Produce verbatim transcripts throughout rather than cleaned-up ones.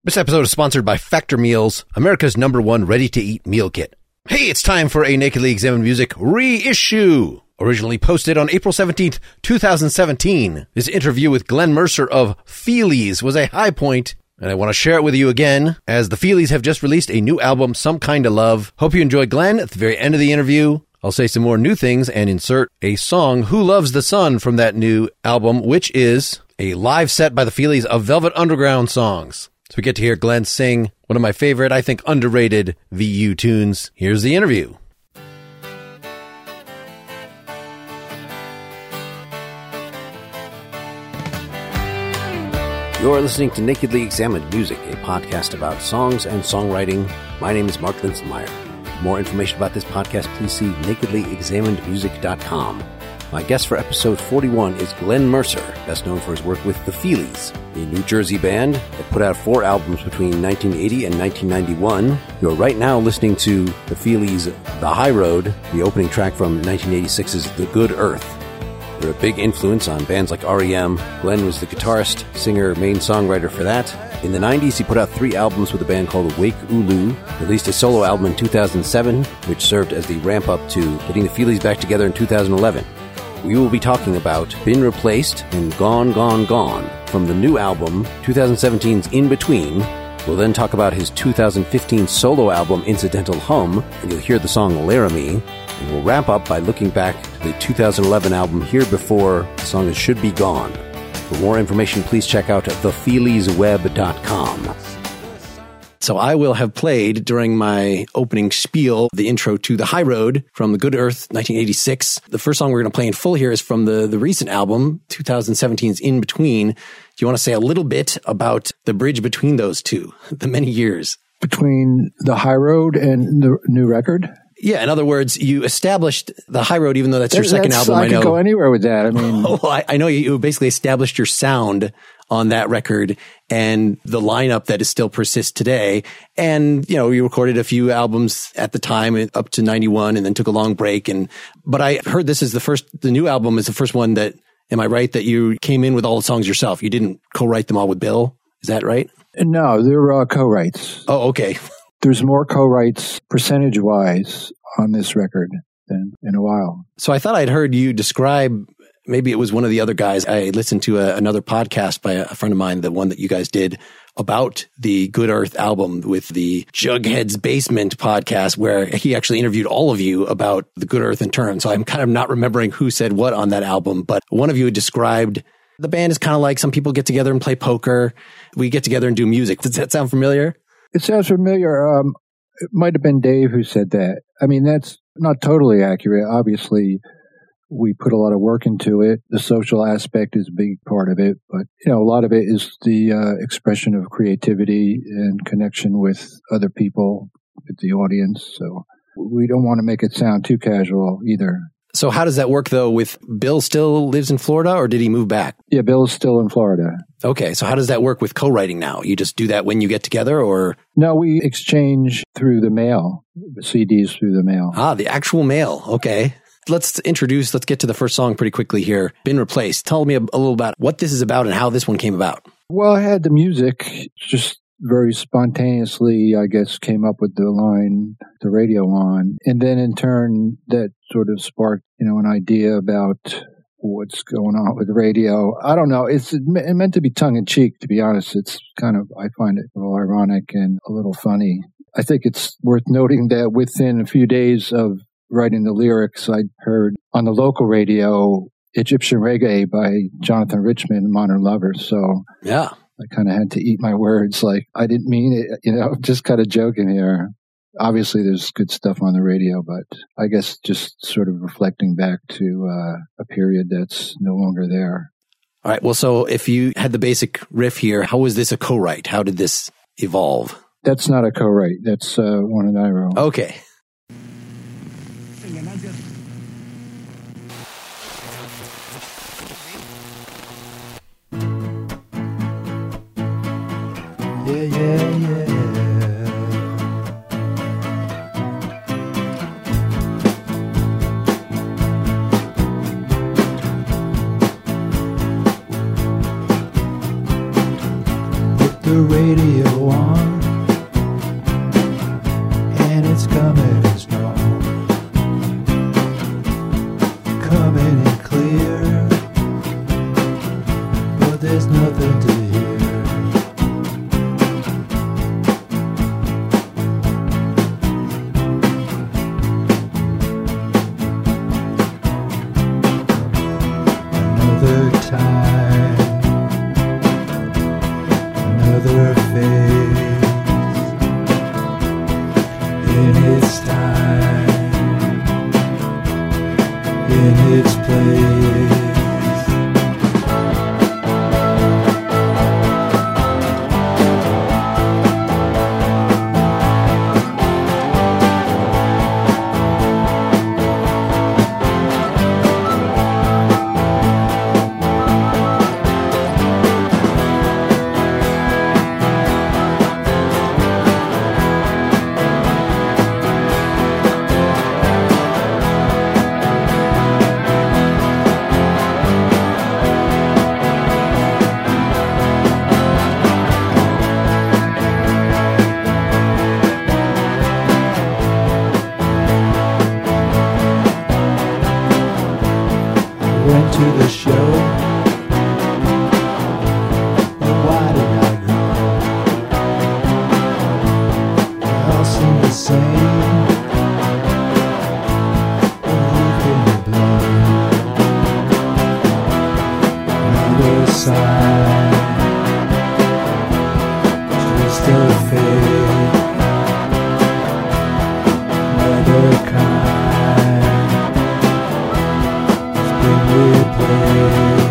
This episode is sponsored by Factor Meals, America's number one ready-to-eat meal kit. Hey, it's time for a Nakedly Examined Music reissue. Originally posted on April seventeenth, twenty seventeen. This interview with Glenn Mercer of Feelies was a high point, and I want to share it with you again, as the Feelies have just released a new album, Some Kind of Love. Hope you enjoyed Glenn. At the very end of the interview, I'll say some more new things and insert a song, Who Loves the Sun, from that new album, which is a live set by the Feelies of Velvet Underground songs. So we get to hear Glenn sing one of my favorite, I think, underrated V U tunes. Here's the interview. You're listening to Nakedly Examined Music, a podcast about songs and songwriting. My name is Mark Linsenmeyer. For more information about this podcast, please see nakedly examined music dot com. My guest for episode forty-one is Glenn Mercer, best known for his work with the Feelies, a New Jersey band that put out four albums between nineteen eighty and nineteen ninety-one. You're right now listening to the Feelies' The High Road, the opening track from nineteen eighty-six's The Good Earth. They're a big influence on bands like R E M. Glenn was the guitarist, singer, main songwriter for that. In the nineties, he put out three albums with a band called Wake Ulu, released a solo album in two thousand seven, which served as the ramp-up to getting the Feelies back together in two thousand eleven. We will be talking about Been Replaced and Gone, Gone, Gone from the new album, twenty seventeen's In Between. We'll then talk about his two thousand fifteen solo album, Incidental Hum, and you'll hear the song Laramie. And we'll wrap up by looking back to the two thousand eleven album Here Before. The song is Should Be Gone. For more information, please check out the feelies web dot com. So I will have played during my opening spiel the intro to The High Road from The Good Earth, nineteen eighty-six. The first song we're going to play in full here is from the, the recent album, twenty seventeen's In Between. Do you want to say a little bit about the bridge between those two, the many years? Between The High Road and the new record? Yeah, in other words, you established The High Road, even though that's, that's your second that's, album. I, I could know. go anywhere with that. I mean, well, I, I know you basically established your sound on that record and the lineup that is still persists today. And, you know, you recorded a few albums at the time up to ninety-one and then took a long break. And, but I heard this is the first, the new album is the first one that, am I right, that you came in with all the songs yourself? You didn't co-write them all with Bill? Is that right? No, they're uh, co-writes. Oh, okay. There's more co-writes percentage-wise on this record than in a while. So I thought I'd heard you describe, maybe it was one of the other guys. I listened to a, another podcast by a friend of mine, the one that you guys did about the Good Earth album with the Jughead's Basement podcast, where he actually interviewed all of you about the Good Earth in turn. So I'm kind of not remembering who said what on that album, but one of you described the band is kind of like some people get together and play poker. We get together and do music. Does that sound familiar? It sounds familiar. Um, it might have been Dave who said that. I mean, that's not totally accurate. Obviously, we put a lot of work into it. The social aspect is a big part of it, but you know, a lot of it is the uh, expression of creativity and connection with other people, with the audience. So we don't want to make it sound too casual either. So how does that work, though, with Bill still lives in Florida, or did he move back? Yeah, Bill's still in Florida. Okay, so how does that work with co-writing now? You just do that when you get together, or? No, we exchange through the mail, C Ds through the mail. Ah, the actual mail. Okay. Let's introduce, let's get to the first song pretty quickly here. Been Replaced. Tell me a, a little about what this is about and how this one came about. Well, I had the music, just very spontaneously, I guess, came up with the line, the radio on. And then in turn, that sort of sparked, you know, an idea about what's going on with radio. I don't know. It's it meant to be tongue in cheek, to be honest. It's kind of, I find it a little ironic and a little funny. I think it's worth noting that within a few days of writing the lyrics, I heard on the local radio Egyptian Reggae by Jonathan Richman, Modern Lovers. So yeah, I kind of had to eat my words. Like, I didn't mean it, you know, just kind of joking here. Obviously, there's good stuff on the radio, but I guess just sort of reflecting back to uh, a period that's no longer there. All right. Well, so if you had the basic riff here, how was this a co-write? How did this evolve? That's not a co-write. That's uh, one that I wrote. Okay. Yeah, yeah, yeah. Put the radio on. still fade. Another kind has been replaced.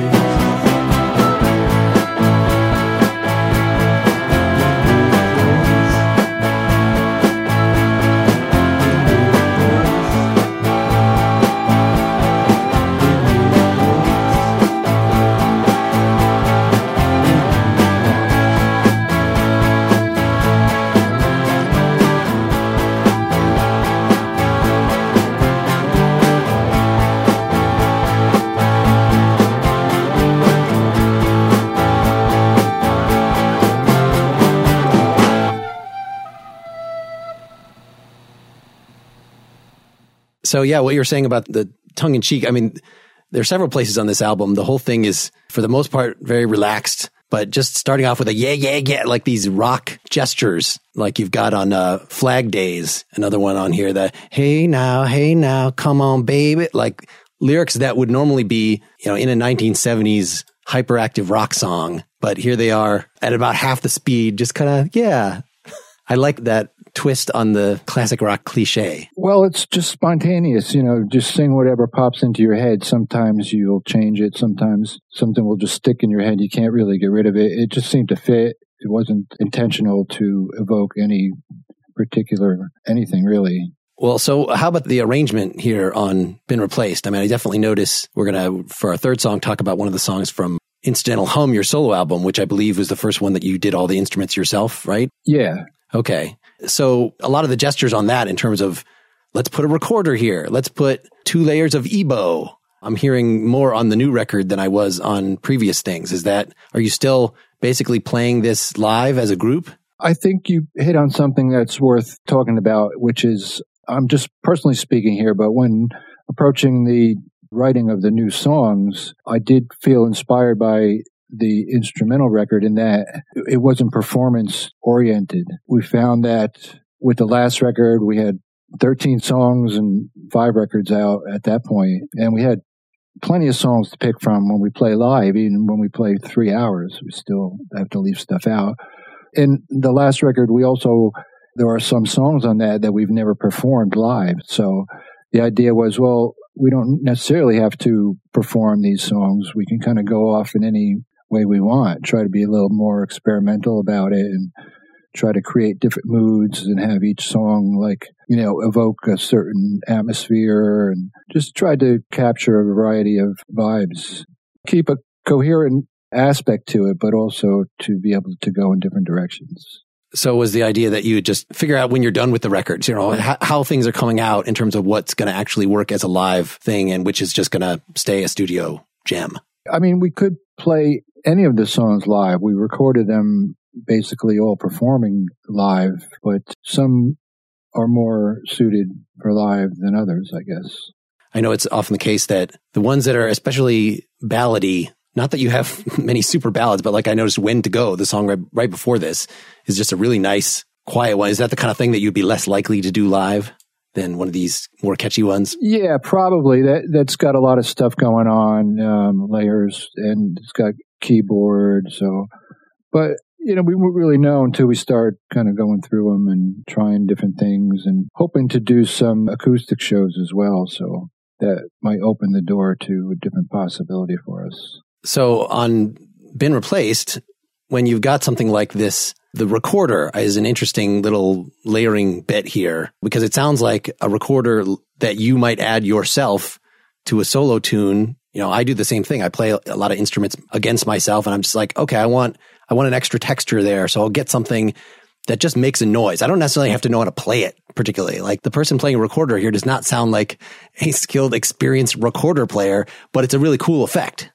So yeah, what you're saying about the tongue-in-cheek, I mean, there are several places on this album. The whole thing is, for the most part, very relaxed, but just starting off with a yeah, yeah, yeah, like these rock gestures, like you've got on uh, Flag Days, another one on here, the hey now, hey now, come on, baby, like lyrics that would normally be, you know, in a nineteen seventies hyperactive rock song, but here they are at about half the speed, just kind of, yeah. I like that twist on the classic rock cliche. Well, it's just spontaneous, you know, just sing whatever pops into your head. Sometimes you'll change it. Sometimes something will just stick in your head. You can't really get rid of it. It just seemed to fit. It wasn't intentional to evoke any particular anything, really. Well, so how about the arrangement here on Been Replaced? I mean, I definitely notice we're going to, for our third song, talk about one of the songs from Incidental Hum, your solo album, which I believe was the first one that you did all the instruments yourself, right? Yeah. Okay. So a lot of the gestures on that in terms of, let's put a recorder here. Let's put two layers of E B O. I'm hearing more on the new record than I was on previous things. Is that, are you still basically playing this live as a group? I think you hit on something that's worth talking about, which is, I'm just personally speaking here, but when approaching the writing of the new songs, I did feel inspired by the instrumental record in that it wasn't performance oriented. We found that with the last record, we had thirteen songs and five records out at that point, and we had plenty of songs to pick from when we play live. Even when we play three hours, we still have to leave stuff out. In the last record, we also, there are some songs on that that we've never performed live. So the idea was, well, we don't necessarily have to perform these songs. We can kind of go off in any way we want, try to be a little more experimental about it and try to create different moods and have each song, like, you know, evoke a certain atmosphere and just try to capture a variety of vibes. Keep a coherent aspect to it, but also to be able to go in different directions. So was the idea that you would just figure out when you're done with the records, you know, how, how things are coming out in terms of what's going to actually work as a live thing and which is just going to stay a studio gem? I mean, we could play any of the songs live. We recorded them basically all performing live, but some are more suited for live than others, I guess. I know it's often the case that the ones that are especially ballady, not that you have many super ballads, but like I noticed When to Go, the song right, right before this, is just a really nice, quiet one. Is that the kind of thing that you'd be less likely to do live than one of these more catchy ones? Yeah, probably. That, that's got a lot of stuff going on, um, layers, and it's got keyboard. So, but, you know, we won't really know until we start kind of going through them and trying different things and hoping to do some acoustic shows as well. So that might open the door to a different possibility for us. So on Been Replaced, when you've got something like this, the recorder is an interesting little layering bit here because it sounds like a recorder that you might add yourself to a solo tune. You know, I do the same thing. I play a lot of instruments against myself and I'm just like, okay, I want, I want an extra texture there. So I'll get something that just makes a noise. I don't necessarily have to know how to play it particularly. Like the person playing a recorder here does not sound like a skilled, experienced recorder player, but it's a really cool effect.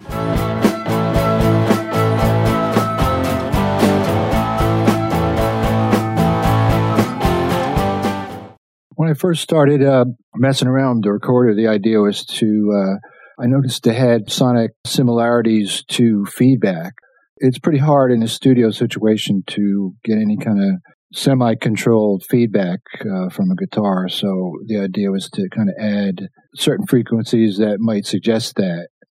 When I first started uh, messing around with the recorder, the idea was to, uh, I noticed it had sonic similarities to feedback. It's pretty hard in a studio situation to get any kind of semi-controlled feedback uh, from a guitar. So the idea was to kind of add certain frequencies that might suggest that.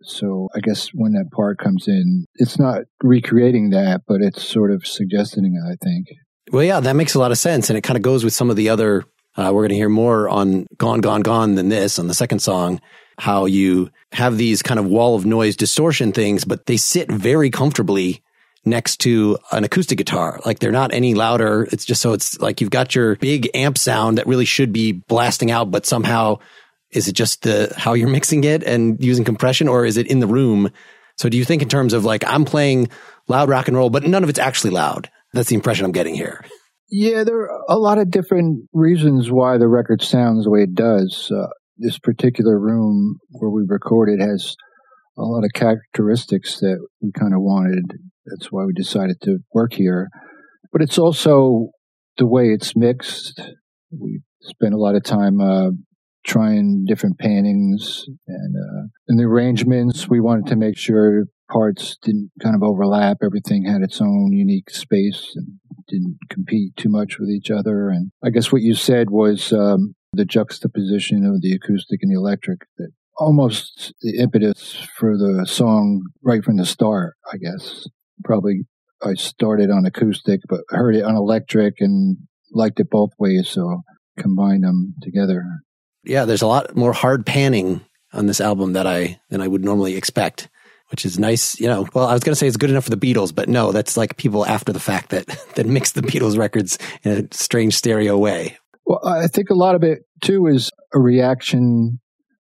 So I guess when that part comes in, it's not recreating that, but it's sort of suggesting it, I think. Well, yeah, that makes a lot of sense. And it kind of goes with some of the other, uh, we're going to hear more on Gone, Gone, Gone than this on the second song, how you have these kind of wall of noise distortion things, but they sit very comfortably next to an acoustic guitar. Like they're not any louder. It's just so it's like you've got your big amp sound that really should be blasting out, but somehow is it just the how you're mixing it and using compression, or is it in the room? So do you think in terms of like, I'm playing loud rock and roll, but none of it's actually loud? That's the impression I'm getting here. Yeah, there are a lot of different reasons why the record sounds the way it does. Uh, this particular room where we recorded has a lot of characteristics that we kind of wanted. That's why we decided to work here. But it's also the way it's mixed. We spent a lot of time uh, trying different pannings and uh, in the arrangements. We wanted to make sure parts didn't kind of overlap. Everything had its own unique space and didn't compete too much with each other. And I guess what you said was um, the juxtaposition of the acoustic and the electric, that almost the impetus for the song right from the start, I guess. Probably I started on acoustic, but heard it on electric and liked it both ways, so combined them together. Yeah, there's a lot more hard panning on this album that I than I would normally expect, which is nice. You know, well, I was going to say it's good enough for the Beatles, but no, that's like people after the fact that that mix the Beatles records in a strange stereo way. Well, I think a lot of it too is a reaction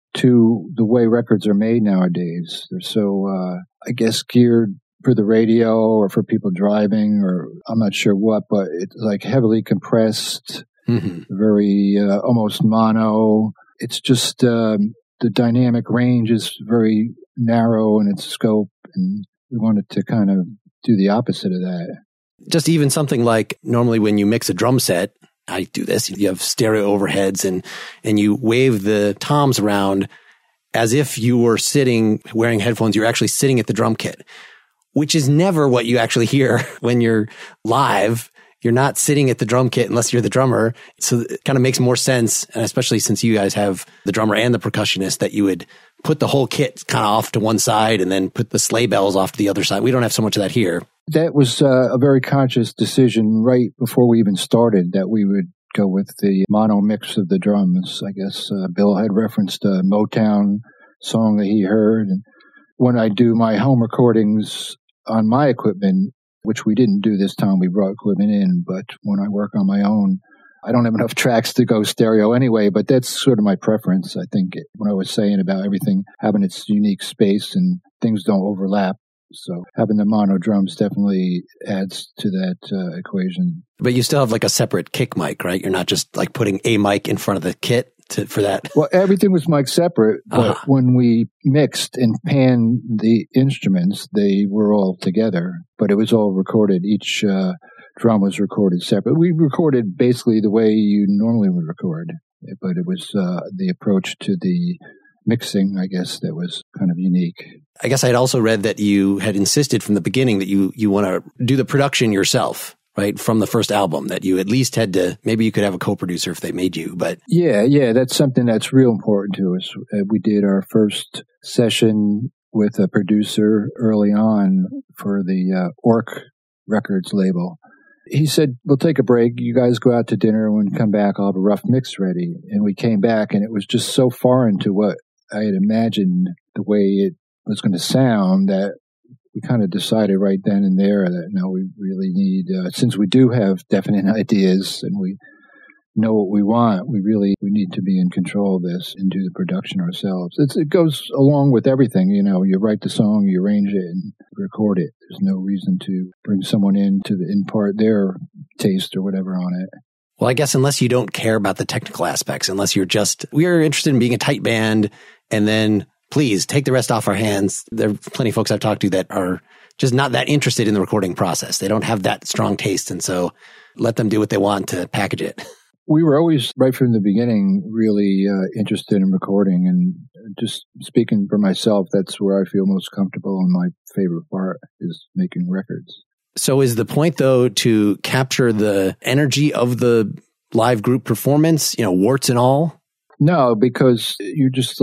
to the way records are made nowadays. They're so, uh, I guess, geared for the radio or for people driving, or I'm not sure what, but it's like heavily compressed. Mm-hmm. Very uh, almost mono. It's just um, the dynamic range is very narrow in its scope, and we wanted to kind of do the opposite of that. Just even something like normally when you mix a drum set, I do this, you have stereo overheads and and you wave the toms around as if you were sitting wearing headphones. You're actually sitting at the drum kit, which is never what you actually hear when you're live. You're not sitting at the drum kit unless you're the drummer. So it kind of makes more sense, and especially since you guys have the drummer and the percussionist, that you would put the whole kit kind of off to one side and then put the sleigh bells off to the other side. We don't have so much of that here. That was uh, a very conscious decision right before we even started, that we would go with the mono mix of the drums. I guess uh, Bill had referenced a Motown song that he heard. And when I do my home recordings on my equipment, which we didn't do this time, we brought equipment in, but when I work on my own, I don't have enough tracks to go stereo anyway, but that's sort of my preference. I think when I was saying about everything having its unique space and things don't overlap, so having the mono drums definitely adds to that uh, equation. But you still have like a separate kick mic, right? You're not just like putting a mic in front of the kit to, for that. Well, everything was mic separate, but uh-huh. when we mixed and panned the instruments, they were all together, but it was all recorded. Each uh, drum was recorded separate. We recorded basically the way you normally would record, but it was uh, the approach to the mixing, I guess, that was kind of unique. I guess I'd also read that you had insisted from the beginning that you, you want to do the production yourself, right? From the first album, that you at least had to, maybe you could have a co-producer if they made you, but. Yeah, yeah, that's something that's real important to us. We did our first session with a producer early on for the uh, Orc Records label. He said, we'll take a break. You guys go out to dinner, and when you come back, I'll have a rough mix ready. And we came back, and it was just so foreign to what I had imagined the way it was going to sound that we kind of decided right then and there that, no, we really need, uh, since we do have definite ideas and we know what we want, we really we need to be in control of this and do the production ourselves. It's, it goes along with everything. You know, you write the song, you arrange it, and record it. There's no reason to bring someone in to impart their taste or whatever on it. Well, I guess unless you don't care about the technical aspects, unless you're just, we're interested in being a tight band, and then please take the rest off our hands. There are plenty of folks I've talked to that are just not that interested in the recording process. They don't have that strong taste, and so let them do what they want to package it. We were always, right from the beginning, really uh, interested in recording, and just speaking for myself, that's where I feel most comfortable, and my favorite part is making records. So is the point, though, to capture the energy of the live group performance, you know, warts and all? No, because you're just like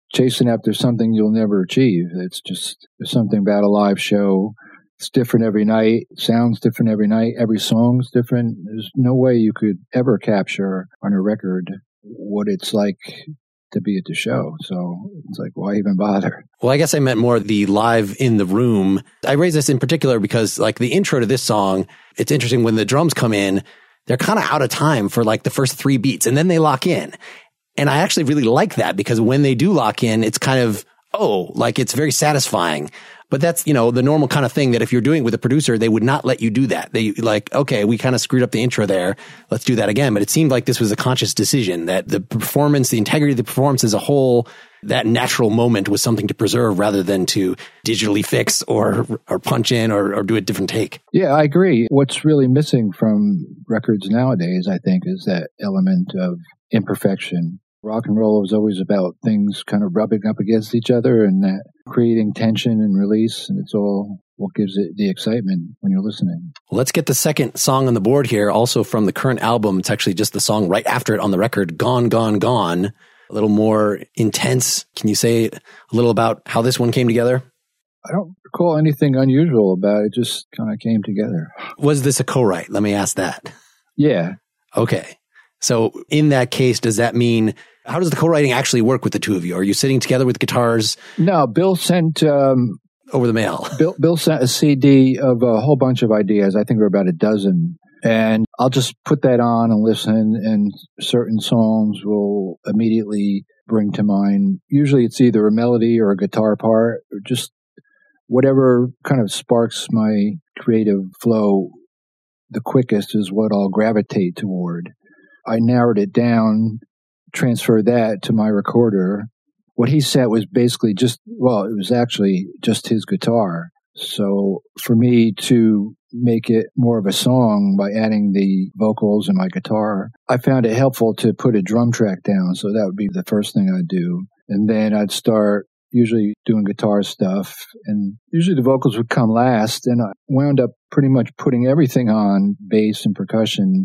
chasing after something you'll never achieve. It's just there's something about a live show. It's different every night. It sounds different every night. Every song's different. There's no way you could ever capture on a record what it's like to be at the show. So it's like, why even bother? Well, I guess I meant more the live in the room. I raise this in particular because like the intro to this song, it's interesting when the drums come in, they're kind of out of time for like the first three beats and then they lock in. And I actually really like that because when they do lock in, it's kind of, oh, like it's very satisfying. But that's, you know, the normal kind of thing that if you're doing with a producer, they would not let you do that. They like, okay, we kind of screwed up the intro there. Let's do that again. But it seemed like this was a conscious decision that the performance, the integrity of the performance as a whole, that natural moment was something to preserve rather than to digitally fix or or punch in or, or do a different take. Yeah, I agree. What's really missing from records nowadays, I think, is that element of imperfection. Rock and roll was always about things kind of rubbing up against each other and that creating tension and release, and it's all what gives it the excitement when you're listening. Let's get the second song on the board here, also from the current album. It's actually just the song right after it on the record, Gone, Gone, Gone. A little more intense. Can you say a little about how this one came together? I don't recall anything unusual about it. It just kind of came together. Was this a co-write? Let me ask that. Yeah. Okay. So in that case, does that mean, how does the co-writing actually work with the two of you? Are you sitting together with guitars? No, Bill sent... Um, over the mail. Bill, Bill sent a C D of a whole bunch of ideas. I think there were about a dozen. And I'll just put that on and listen, and certain songs will immediately bring to mind. Usually it's either a melody or a guitar part, or just whatever kind of sparks my creative flow the quickest is what I'll gravitate toward. I narrowed it down, transferred that to my recorder. What he said was basically just, well, it was actually just his guitar. So for me to make it more of a song by adding the vocals and my guitar, I found it helpful to put a drum track down. So that would be the first thing I'd do. And then I'd start usually doing guitar stuff. And usually the vocals would come last. And I wound up pretty much putting everything on bass and percussion,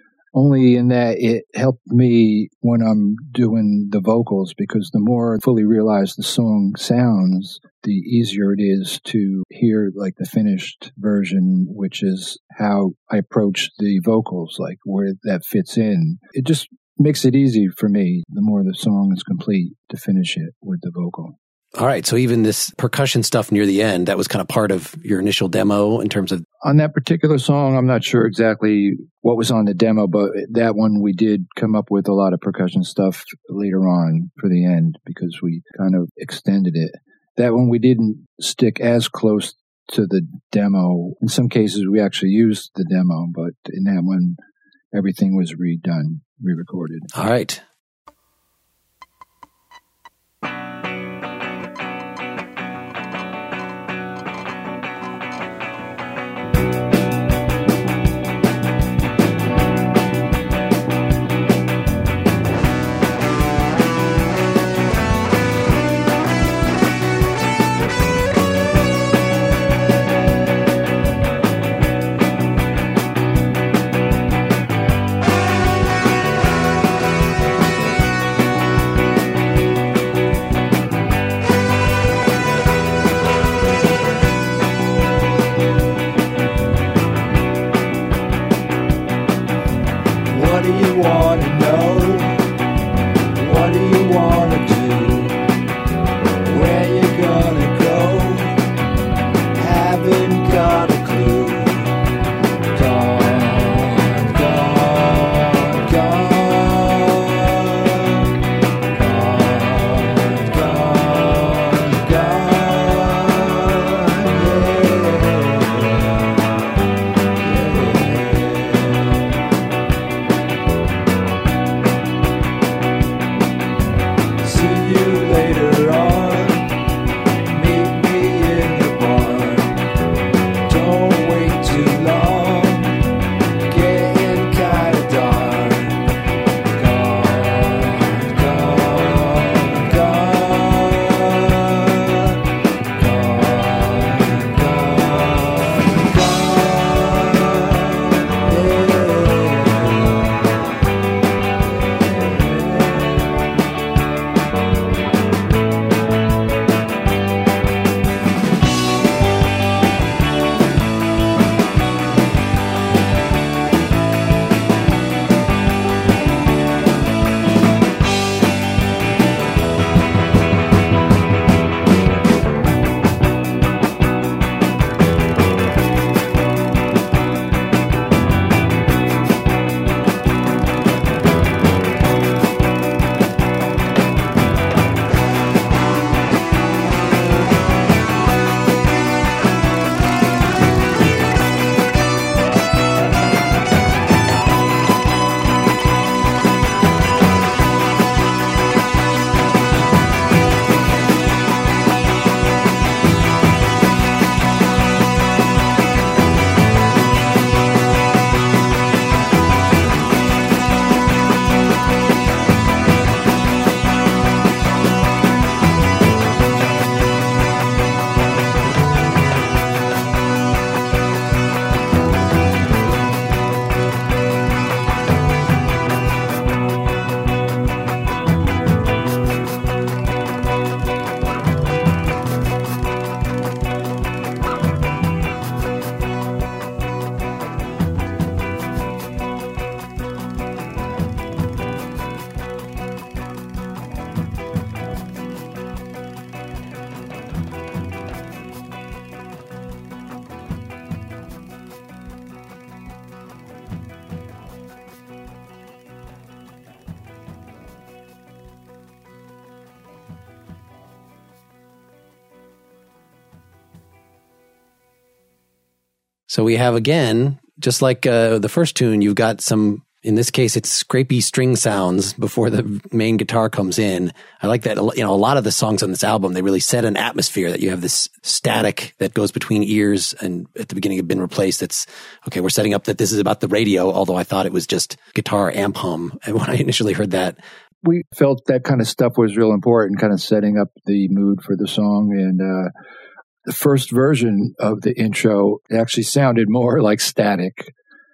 only in that it helped me when I'm doing the vocals, because the more fully realized the song sounds, the easier it is to hear like the finished version, which is how I approach the vocals, like where that fits in. It just makes it easy for me, the more the song is complete, to finish it with the vocal. All right. So even this percussion stuff near the end, that was kind of part of your initial demo in terms of... On that particular song, I'm not sure exactly what was on the demo, but that one we did come up with a lot of percussion stuff later on for the end because we kind of extended it. That one we didn't stick as close to the demo. In some cases, we actually used the demo, but in that one, everything was redone, re-recorded. All right. So we have, again, just like uh, the first tune, you've got some, in this case, it's scrapey string sounds before the main guitar comes in. I like that. You know, a lot of the songs on this album, they really set an atmosphere that you have this static that goes between ears and at the beginning have been replaced. That's, okay, we're setting up that this is about the radio, although I thought it was just guitar amp hum. And when I initially heard that, we felt that kind of stuff was real important, kind of setting up the mood for the song. And uh, the first version of the intro actually sounded more like static.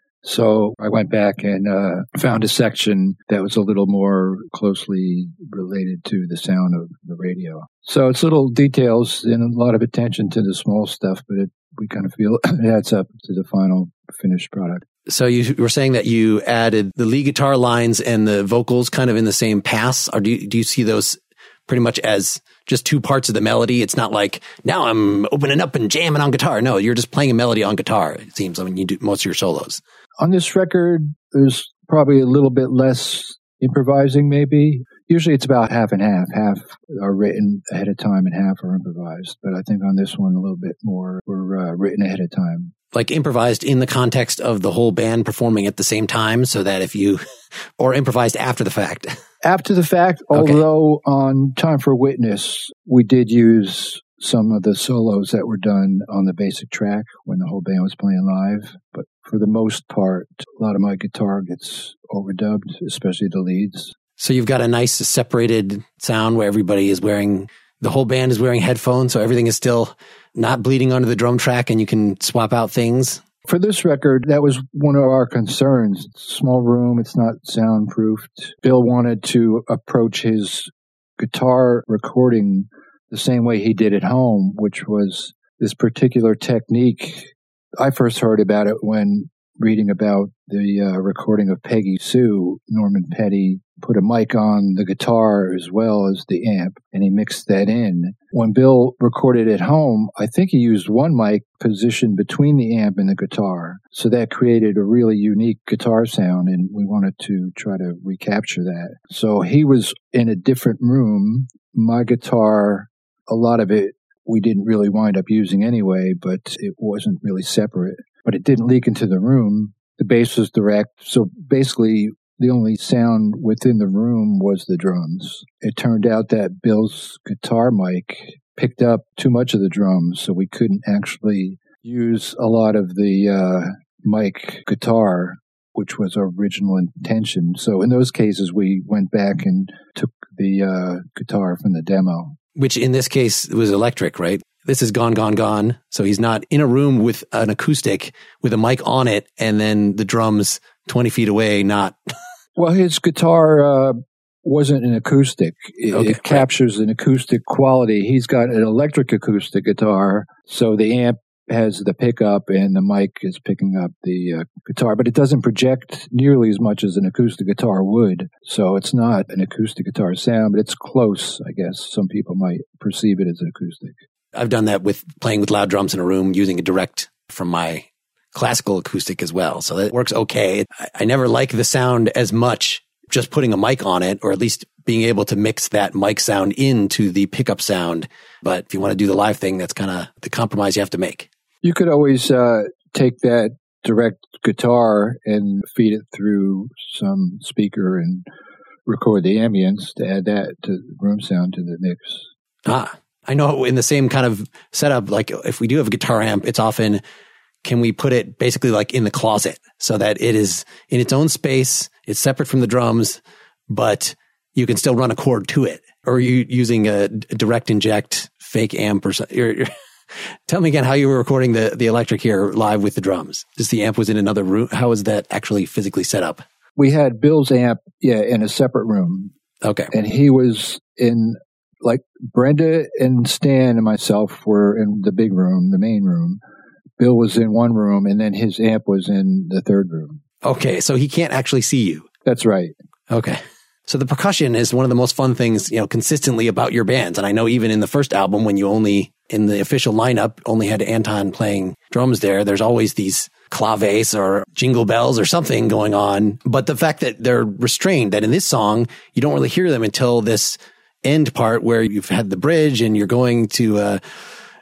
So I went back and uh, found a section that was a little more closely related to the sound of the radio. So it's little details and a lot of attention to the small stuff, but it, we kind of feel it adds up to the final finished product. So you were saying that you added the lead guitar lines and the vocals kind of in the same pass, or do you, do you see those pretty much as just two parts of the melody? It's not like, now I'm opening up and jamming on guitar. No, you're just playing a melody on guitar, it seems, when you do most of your solos. On this record, there's probably a little bit less improvising, maybe. Usually it's about half and half. Half are written ahead of time and half are improvised. But I think on this one, a little bit more were uh, written ahead of time. Like improvised in the context of the whole band performing at the same time, so that if you, or improvised after the fact? After the fact, Okay. although on Time for Witness, we did use some of the solos that were done on the basic track when the whole band was playing live. But for the most part, a lot of my guitar gets overdubbed, especially the leads. So you've got a nice separated sound where everybody is wearing, the whole band is wearing headphones, so everything is still not bleeding onto the drum track and you can swap out things. For this record, that was one of our concerns. It's a small room, it's not soundproofed. Bill wanted to approach his guitar recording the same way he did at home, which was this particular technique. I first heard about it when reading about the uh, recording of Peggy Sue. Norman Petty put a mic on the guitar as well as the amp, and he mixed that in. When Bill recorded at home, I think he used one mic positioned between the amp and the guitar. So that created a really unique guitar sound, and we wanted to try to recapture that. So he was in a different room. My guitar, a lot of it we didn't really wind up using anyway, but it wasn't really separate. But it didn't leak into the room. The bass was direct. So basically, the only sound within the room was the drums. It turned out that Bill's guitar mic picked up too much of the drums, so we couldn't actually use a lot of the uh, mic guitar, which was our original intention. So in those cases, we went back and took the uh, guitar from the demo. Which in this case was electric, right? This is Gone, Gone, Gone. So he's not in a room with an acoustic with a mic on it and then the drums twenty feet away, not... Well, his guitar uh, wasn't an acoustic. It, Okay, it captures an acoustic quality. He's got an electric acoustic guitar, so the amp has the pickup and the mic is picking up the uh, guitar, but it doesn't project nearly as much as an acoustic guitar would. So it's not an acoustic guitar sound, but it's close, I guess. Some people might perceive it as an acoustic. I've done that with playing with loud drums in a room using a direct from my classical acoustic as well. So that works okay. I, I never like the sound as much just putting a mic on it, or at least being able to mix that mic sound into the pickup sound. But if you want to do the live thing, that's kind of the compromise you have to make. You could always uh, take that direct guitar and feed it through some speaker and record the ambience to add that to the room sound to the mix. Ah, I know in the same kind of setup, like if we do have a guitar amp, it's often, can we put it basically like in the closet so that it is in its own space, it's separate from the drums, but you can still run a chord to it? Or are you using a direct inject fake amp or something? You're, you're Tell me again how you were recording the, the electric here live with the drums. Just the amp was in another room. How was that actually physically set up? We had Bill's amp, yeah, in a separate room. Okay. And he was in, like, Brenda and Stan and myself were in the big room, the main room. Bill was in one room, and then his amp was in the third room. Okay, so he can't actually see you. That's right. Okay. So the percussion is one of the most fun things, you know, consistently about your bands. And I know even in the first album, when you only, in the official lineup, only had Anton playing drums there, there's always these claves or jingle bells or something going on. But the fact that they're restrained, that in this song, you don't really hear them until this end part where you've had the bridge and you're going to, uh,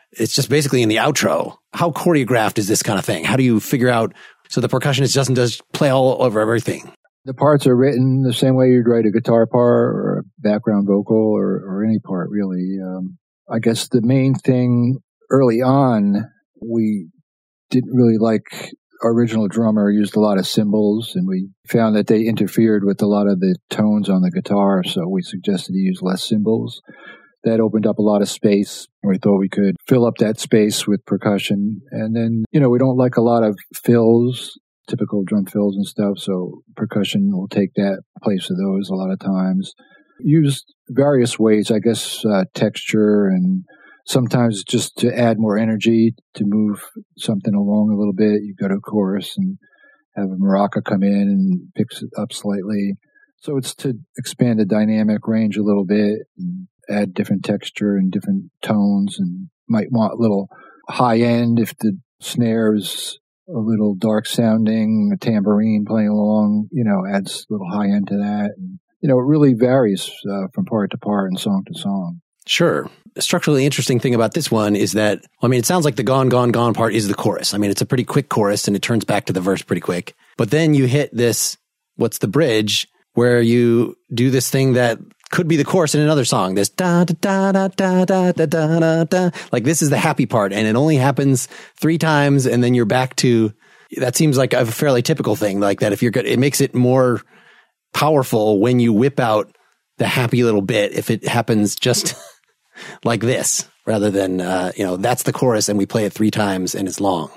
it's just basically in the outro. How choreographed is this kind of thing? How do you figure out so the percussionist doesn't just play all over everything? The parts are written the same way you'd write a guitar part or a background vocal or, or any part, really. Um, I guess the main thing early on, we didn't really like our original drummer used a lot of cymbals, and we found that they interfered with a lot of the tones on the guitar, so we suggested he use less cymbals. That opened up a lot of space. We thought we could fill up that space with percussion. And then, you know, we don't like a lot of fills, typical drum fills and stuff, so percussion will take that place of those a lot of times. Used various ways, I guess, uh, texture and sometimes just to add more energy, to move something along a little bit. You go to a chorus and have a maraca come in and picks it up slightly. So it's to expand the dynamic range a little bit and add different texture and different tones, and might want a little high end if the snare is a little dark sounding, a tambourine playing along, you know, adds a little high end to that. And, you know, it really varies uh, from part to part and song to song. Sure. The structurally interesting thing about this one is that, I mean, it sounds like the gone, gone, gone part is the chorus. I mean, it's a pretty quick chorus and it turns back to the verse pretty quick. But then you hit this, what's the bridge, where you do this thing that could be the chorus in another song. This da da da da da da da da da. Like this is the happy part, and it only happens three times, and then you're back to. That seems like a fairly typical thing, like that. If you're good, it makes it more powerful when you whip out the happy little bit. If it happens just like this, rather than uh, you know, that's the chorus, and we play it three times, and it's long.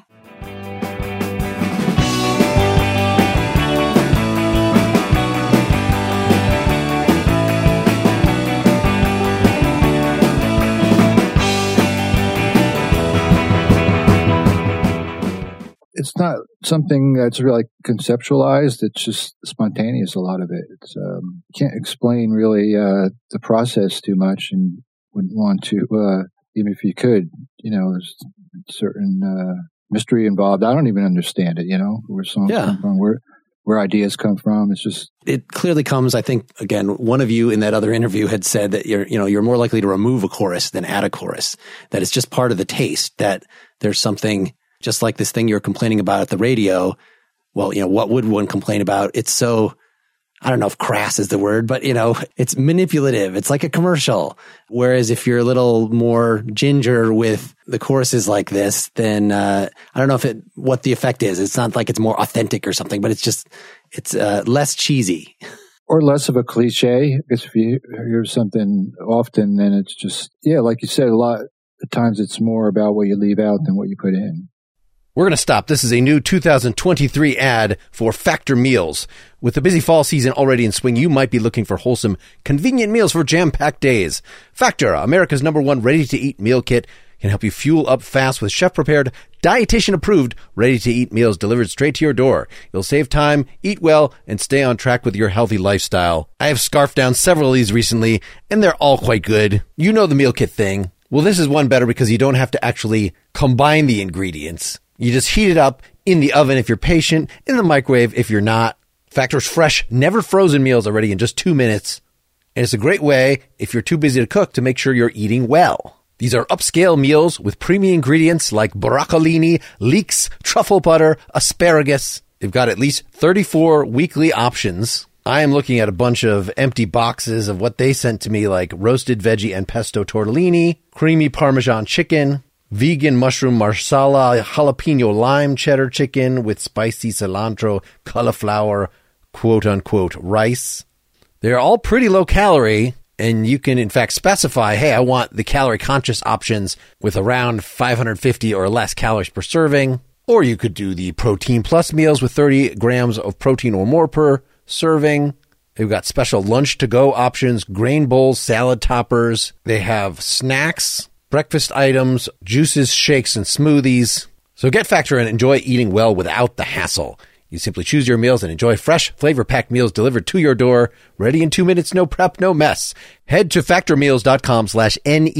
It's not something that's really conceptualized. It's just spontaneous, a lot of it. It's um, can't explain really uh, the process too much, and wouldn't want to, uh, even if you could. You know, there's certain uh, mystery involved. I don't even understand it, you know, where songs yeah. come from, where, where ideas come from. It's just... It clearly comes, I think, again, one of you in that other interview had said that you're, you know, you're more likely to remove a chorus than add a chorus, that it's just part of the taste, that there's something... Just like this thing you're complaining about at the radio. Well, you know, what would one complain about? It's so, I don't know if crass is the word, but, you know, it's manipulative. It's like a commercial. Whereas if you're a little more ginger with the choruses like this, then uh, I don't know if it what the effect is. It's not like it's more authentic or something, but it's just, it's uh, less cheesy. Or less of a cliche. I guess if you hear something often, then it's just, yeah, like you said, a lot of times it's more about what you leave out than what you put in. We're going to stop. This is a new two thousand twenty-three ad for Factor Meals. With the busy fall season already in swing, you might be looking for wholesome, convenient meals for jam-packed days. Factor, America's number one ready-to-eat meal kit, can help you fuel up fast with chef-prepared, dietitian-approved, ready-to-eat meals delivered straight to your door. You'll save time, eat well, and stay on track with your healthy lifestyle. I have scarfed down several of these recently, and they're all quite good. You know the meal kit thing. Well, this is one better because you don't have to actually combine the ingredients. You just heat it up in the oven if you're patient, in the microwave if you're not. Factor's fresh, never frozen meals are ready in just two minutes. And it's a great way, if you're too busy to cook, to make sure you're eating well. These are upscale meals with premium ingredients like broccolini, leeks, truffle butter, asparagus. They've got at least thirty-four weekly options. I am looking at a bunch of empty boxes of what they sent to me, like roasted veggie and pesto tortellini, creamy Parmesan chicken, vegan mushroom marsala, jalapeno lime cheddar chicken with spicy cilantro, cauliflower, quote-unquote rice. They're all pretty low calorie, and you can in fact specify, hey, I want the calorie conscious options with around five hundred fifty or less calories per serving. Or you could do the protein plus meals with thirty grams of protein or more per serving. They've got special lunch to go options, grain bowls, salad toppers. They have snacks, breakfast items, juices, shakes, and smoothies. So get Factor and enjoy eating well without the hassle. You simply choose your meals and enjoy fresh, flavor-packed meals delivered to your door. Ready in two minutes, no prep, no mess. Head to factormeals.com slash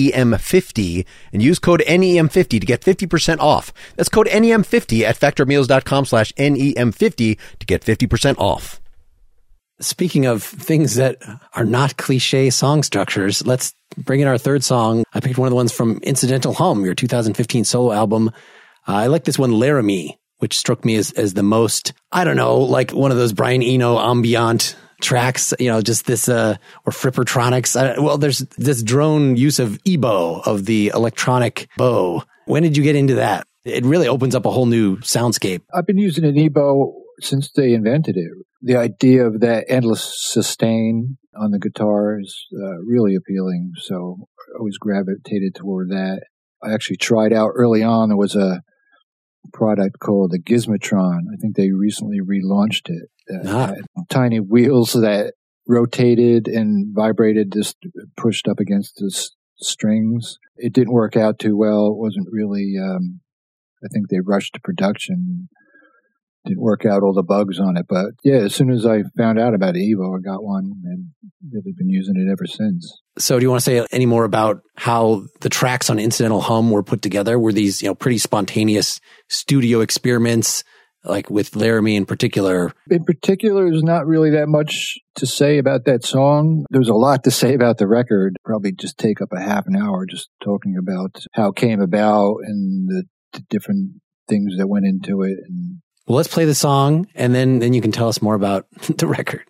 NEM50 and use code N E M fifty to get fifty percent off. That's code N E M fifty at factormeals.com slash NEM50 to get fifty percent off. Speaking of things that are not cliche song structures, let's bring in our third song. I picked one of the ones from Incidental Hum, your two thousand fifteen solo album. Uh, I like this one, Laramie, which struck me as, as the most, I don't know, like one of those Brian Eno ambient tracks, you know, just this, uh, or Frippertronics. Uh, well, there's this drone use of E B O, of the electronic bow. When did you get into that? It really opens up a whole new soundscape. I've been using an E B O since they invented it. The idea of that endless sustain on the guitar is uh, really appealing. So I always gravitated toward that. I actually tried out early on. There was a product called the Gizmotron. I think they recently relaunched it. Uh, ah. Tiny wheels that rotated and vibrated, just pushed up against the s- strings. It didn't work out too well. It wasn't really, um, I think they rushed to production. Didn't work out all the bugs on it. But yeah, as soon as I found out about Evo, I got one and really been using it ever since. So do you want to say any more about how the tracks on Incidental Hum were put together? Were these, you know, pretty spontaneous studio experiments, like with Laramie in particular? In particular, there's not really that much to say about that song. There's a lot to say about the record. Probably just take up a half an hour just talking about how it came about and the, the different things that went into it. And well, let's play the song, and then, then you can tell us more about the record.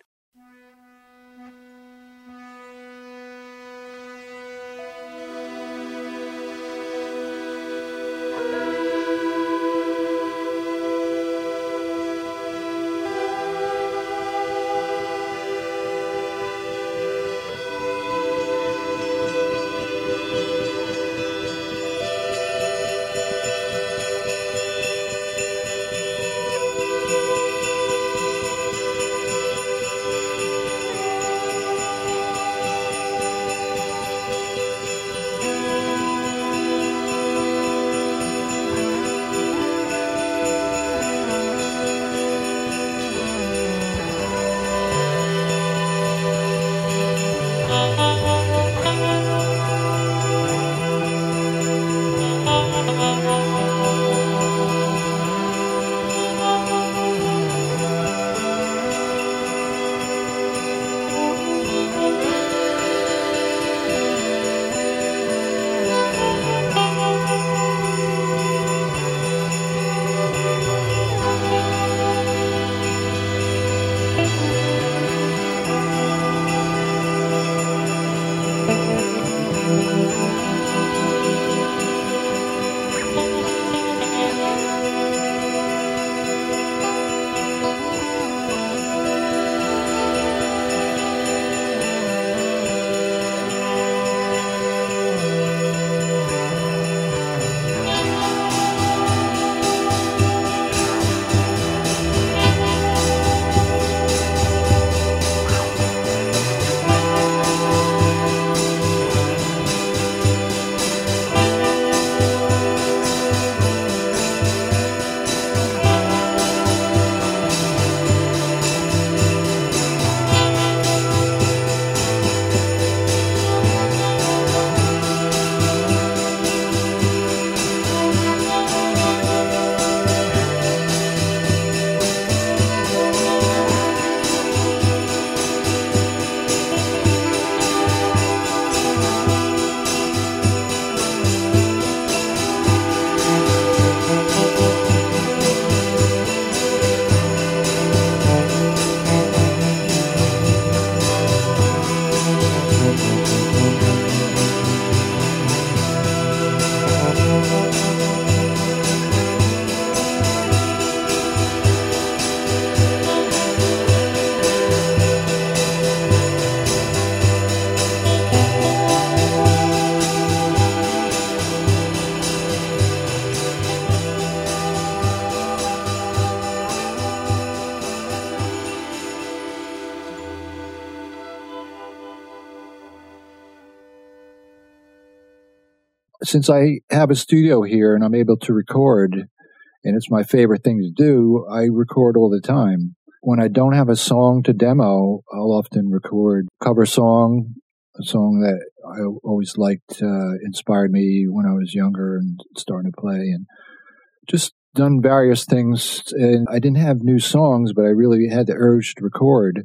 since I have a studio here and I'm able to record, and it's my favorite thing to do, I record all the time. When I don't have a song to demo, I'll often record a cover song, a song that I always liked, uh, inspired me when I was younger and starting to play, and just done various things. And I didn't have new songs, but I really had the urge to record.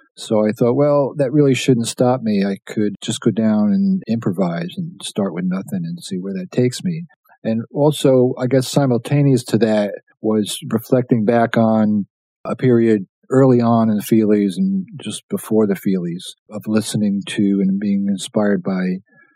So I thought, well, that really shouldn't stop me. I could just go down and improvise and start with nothing and see where that takes me. And also, I guess simultaneous to that was reflecting back on a period early on in the Feelies and just before the Feelies of listening to and being inspired by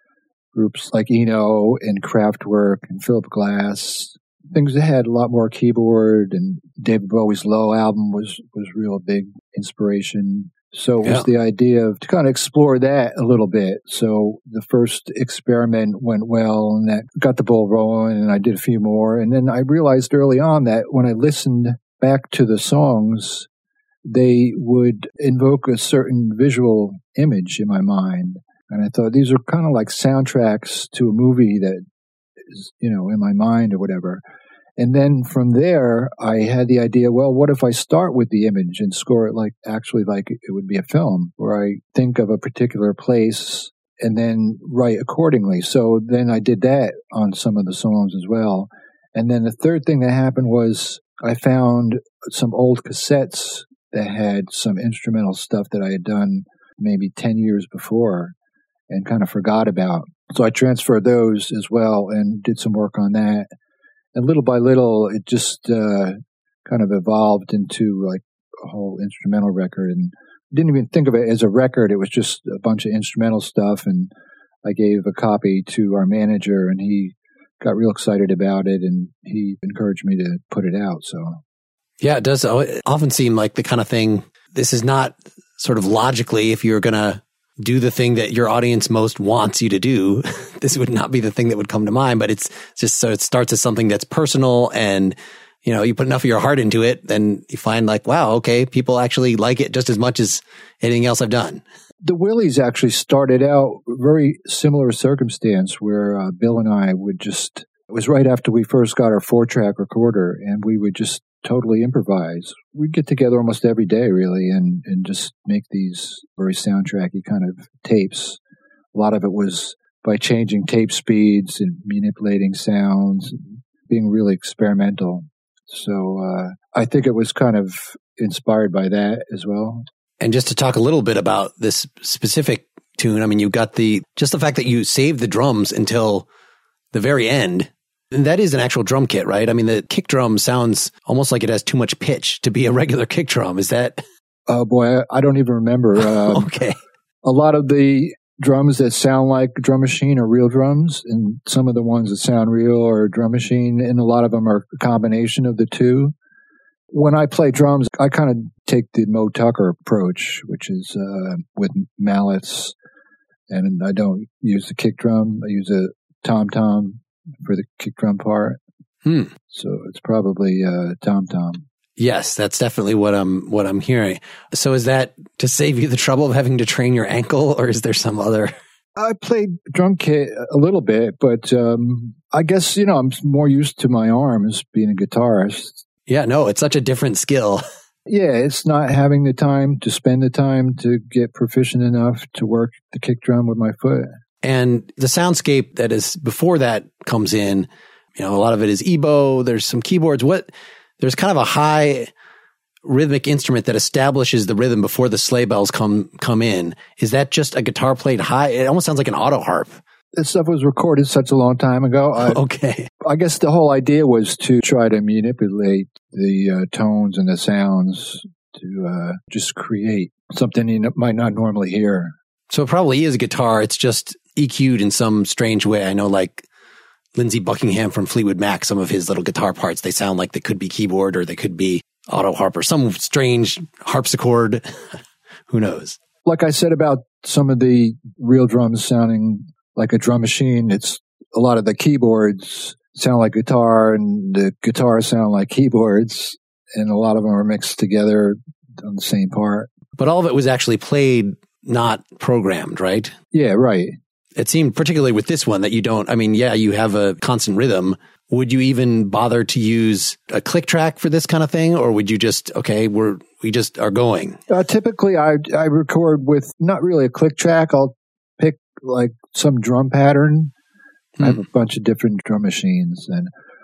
groups like Eno and Kraftwerk and Philip Glass, things that had a lot more keyboard, and David Bowie's Low album was, was real big inspiration. So it was yeah. the idea of to kind of explore that a little bit. So the first experiment went well, and that got the ball rolling, and I did a few more. And then I realized early on that when I listened back to the songs, they would invoke a certain visual image in my mind. And I thought these are kind of like soundtracks to a movie that is, you know, in my mind or whatever. And then from there, I had the idea, well, what if I start with the image and score it like actually like it would be a film, where I think of a particular place and then write accordingly. So then I did that on some of the songs as well. And then the third thing that happened was I found some old cassettes that had some instrumental stuff that I had done maybe ten years before and kind of forgot about. So I transferred those as well and did some work on that. And little by little, it just uh, kind of evolved into like a whole instrumental record. And I didn't even think of it as a record. It was just a bunch of instrumental stuff. And I gave a copy to our manager, and he got real excited about it. And he encouraged me to put it out. So, yeah, it does often seem like the kind of thing. This is not sort of logically, if you're going to do the thing that your audience most wants you to do, this would not be the thing that would come to mind, but it's just so it starts as something that's personal, and, you know, you put enough of your heart into it, then you find like, wow, okay, people actually like it just as much as anything else I've done. The Willies actually started out very similar circumstance where uh, Bill and I would just, it was right after we first got our four track recorder, and we would just totally improvise. We'd get together almost every day, really, and, and just make these very soundtracky kind of tapes. A lot of it was by changing tape speeds and manipulating sounds, and being really experimental. So uh, I think it was kind of inspired by that as well. And just to talk a little bit about this specific tune, I mean, you got the, just the fact that you saved the drums until the very end. And that is an actual drum kit, right? I mean, the kick drum sounds almost like it has too much pitch to be a regular kick drum. Is that? Oh, boy, I, I don't even remember. Um, okay. A lot of the drums that sound like Drum Machine are real drums, and some of the ones that sound real are Drum Machine, and a lot of them are a combination of the two. When I play drums, I kind of take the Mo Tucker approach, which is uh, with mallets, and I don't use the kick drum. I use a tom-tom for the kick drum part. Hmm. So it's probably uh, tom-tom. Yes, that's definitely what I'm what I'm hearing. So is that to save you the trouble of having to train your ankle, or is there some other? I played drum kit a little bit, but um, I guess, you know, I'm more used to my arms being a guitarist. Yeah, no, it's such a different skill. Yeah, it's not having the time to spend the time to get proficient enough to work the kick drum with my foot. And the soundscape that is before that comes in, you know, a lot of it is E B O. There's some keyboards. What there's kind of a high rhythmic instrument that establishes the rhythm before the sleigh bells come come in. Is that just a guitar played high? It almost sounds like an auto harp. This stuff was recorded such a long time ago. I, okay. I guess the whole idea was to try to manipulate the uh, tones and the sounds to uh, just create something you might not normally hear. So it probably is a guitar. It's just E Q'd in some strange way. I know, like Lindsey Buckingham from Fleetwood Mac, some of his little guitar parts, they sound like they could be keyboard or they could be auto harp or some strange harpsichord. Who knows? Like I said about some of the real drums sounding like a drum machine, it's a lot of the keyboards sound like guitar and the guitars sound like keyboards, and a lot of them are mixed together on the same part. But all of it was actually played, not programmed, right? Yeah, right. It seemed, particularly with this one, that you don't, I mean, yeah, you have a constant rhythm. Would you even bother to use a click track for this kind of thing? Or would you just, okay, we're, we just are going? Uh, typically, I, I record with not really a click track. I'll pick like some drum pattern. Hmm. I have a bunch of different drum machines, and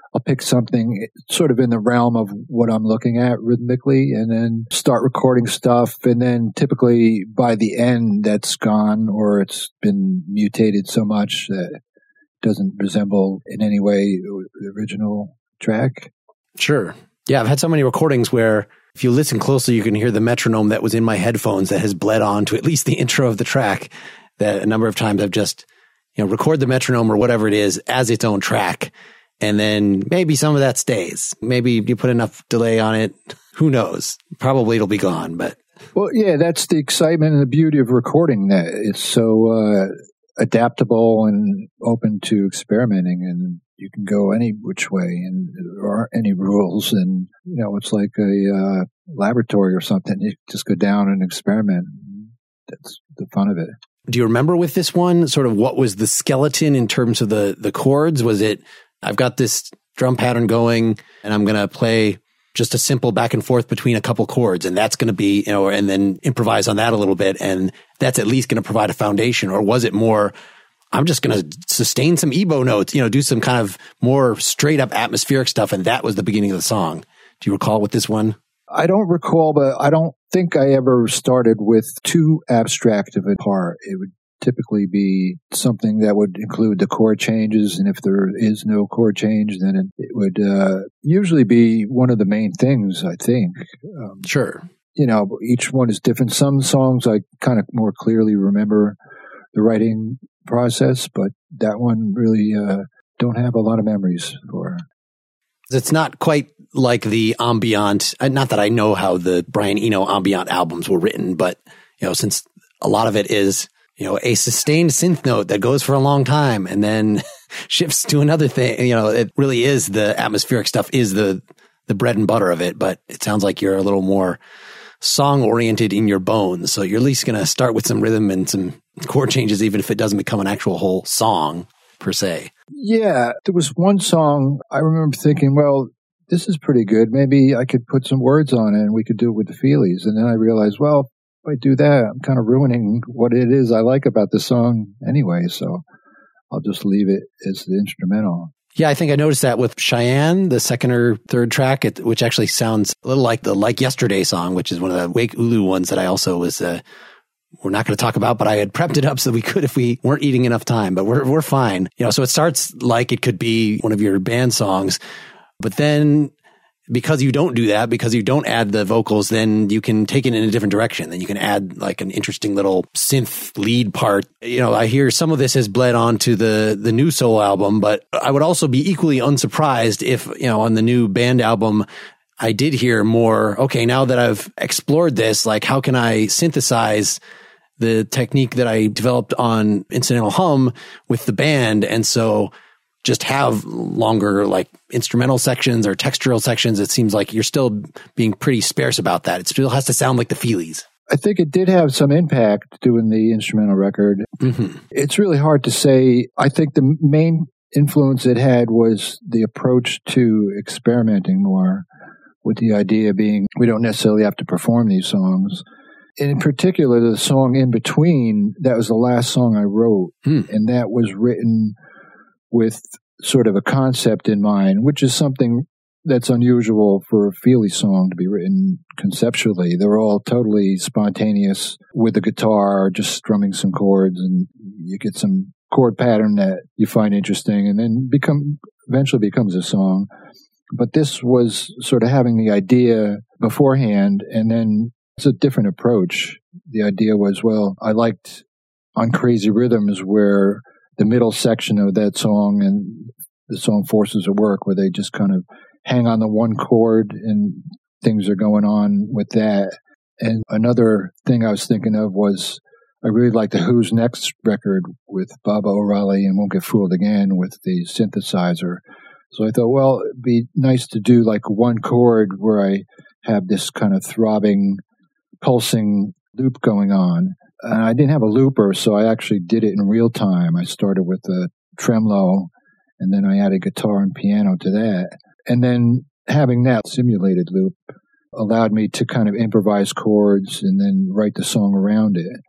I'll pick something sort of in the realm of what I'm looking at rhythmically and then start recording stuff. And then typically by the end, that's gone or it's been mutated so much that it doesn't resemble in any way the original track. Sure. Yeah, I've had so many recordings where if you listen closely, you can hear the metronome that was in my headphones that has bled on to at least the intro of the track, that a number of times I've just, you know, record the metronome or whatever it is as its own track. And then maybe some of that stays. Maybe you put enough delay on it. Who knows? Probably it'll be gone, but. Well, yeah, that's the excitement and the beauty of recording, that it's so uh, adaptable and open to experimenting, and you can go any which way, and there aren't any rules. And, you know, it's like a uh, laboratory or something. You just go down and experiment. That's the fun of it. Do you remember with this one, sort of what was the skeleton in terms of the, the chords? Was it, I've got this drum pattern going and I'm going to play just a simple back and forth between a couple chords, and that's going to be, you know, and then improvise on that a little bit, and that's at least going to provide a foundation? Or was it more, I'm just going to sustain some ebo notes, you know, do some kind of more straight up atmospheric stuff, and that was the beginning of the song? Do you recall with this one? I don't recall, but I don't think I ever started with too abstract of a part. It would typically be something that would include the chord changes, and if there is no chord change, then it, it would uh, usually be one of the main things, I think. Um, sure. You know, each one is different. Some songs I kind of more clearly remember the writing process, but that one really uh, don't have a lot of memories for. It's not quite like the ambient, not that I know how the Brian Eno ambient albums were written, but, you know, since a lot of it is, you know, a sustained synth note that goes for a long time and then shifts to another thing. You know, it really is, the atmospheric stuff is the, the bread and butter of it, but it sounds like you're a little more song oriented in your bones. So you're at least going to start with some rhythm and some chord changes, even if it doesn't become an actual whole song per se. Yeah. There was one song I remember thinking, well, this is pretty good. Maybe I could put some words on it and we could do it with the feelies. And then I realized, well, if I do that, I'm kind of ruining what it is I like about the song anyway. So I'll just leave it as the instrumental. Yeah, I think I noticed that with Cheyenne, the second or third track, it, which actually sounds a little like the Like Yesterday song, which is one of the Wake Ulu ones that I also was, uh, we're not going to talk about, but I had prepped it up so we could if we weren't eating enough time, but we're we're fine. You know, so it starts like it could be one of your band songs, but then because you don't do that, because you don't add the vocals, then you can take it in a different direction. Then you can add like an interesting little synth lead part. You know, I hear some of this has bled onto the, the new Soul album, but I would also be equally unsurprised if, you know, on the new band album, I did hear more, okay, now that I've explored this, like how can I synthesize the technique that I developed on Incidental Hum with the band? And so just have longer like instrumental sections or textural sections. It seems like you're still being pretty sparse about that. It still has to sound like the Feelies. I think it did have some impact doing the instrumental record. Mm-hmm. It's really hard to say. I think the main influence it had was the approach to experimenting more, with the idea being we don't necessarily have to perform these songs. In particular, the song In Between, that was the last song I wrote, hmm. and that was written with sort of a concept in mind, which is something that's unusual for a Feely song to be written conceptually. They're all totally spontaneous with the guitar, just strumming some chords, and you get some chord pattern that you find interesting, and then become eventually becomes a song. But this was sort of having the idea beforehand, and then it's a different approach. The idea was, well, I liked on Crazy Rhythms where the middle section of that song and the song Forces of Work, where they just kind of hang on the one chord and things are going on with that. And another thing I was thinking of was I really liked the Who's Next record with Baba O'Reilly and Won't Get Fooled Again with the synthesizer. So I thought, well, it'd be nice to do like one chord where I have this kind of throbbing, pulsing loop going on. And I didn't have a looper, so I actually did it in real time. I started with a tremolo, and then I added guitar and piano to that. And then having that simulated loop allowed me to kind of improvise chords and then write the song around it.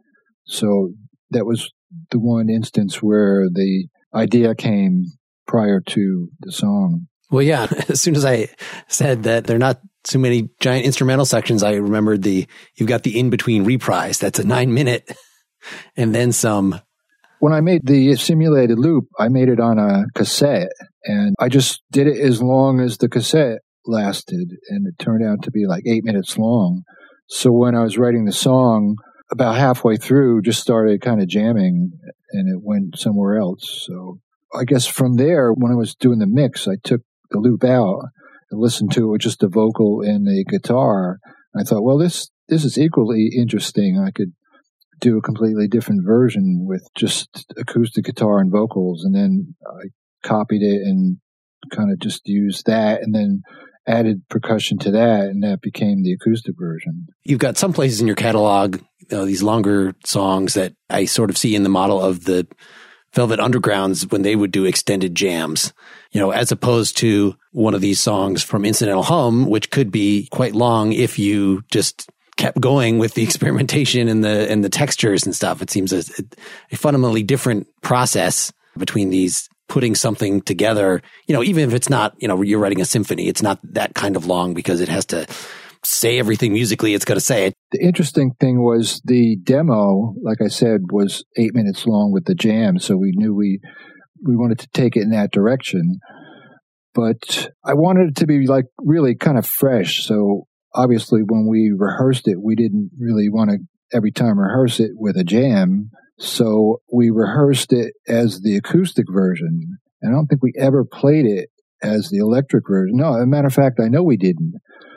So that was the one instance where the idea came prior to the song. Well, yeah, as soon as I said that there are not too many giant instrumental sections, I remembered the, you've got the in-between reprise. That's a nine minute and then some. When I made the simulated loop, I made it on a cassette, and I just did it as long as the cassette lasted, and it turned out to be like eight minutes long. So when I was writing the song, about halfway through, just started kind of jamming, and it went somewhere else. So I guess from there, when I was doing the mix, I took the loop out and listened to it with just the vocal and the guitar. I thought, well, this this is equally interesting. I could do a completely different version with just acoustic guitar and vocals. And then I copied it and kind of just used that and then added percussion to that, and that became the acoustic version. You've got some places in your catalog, you know, these longer songs that I sort of see in the model of the Velvet Undergrounds when they would do extended jams, you know, as opposed to one of these songs from Incidental Hum, which could be quite long if you just kept going with the experimentation and the and the textures and stuff. It seems a, a fundamentally different process between these, putting something together, you know, even if it's not, you know, you're writing a symphony, it's not that kind of long because it has to say everything musically it's going to say. The interesting thing was the demo, like I said, was eight minutes long with the jam. So we knew we, we wanted to take it in that direction. But I wanted it to be like really kind of fresh. So obviously when we rehearsed it, we didn't really want to every time rehearse it with a jam. So we rehearsed it as the acoustic version. And I don't think we ever played it as the electric version. No, as a matter of fact, I know we didn't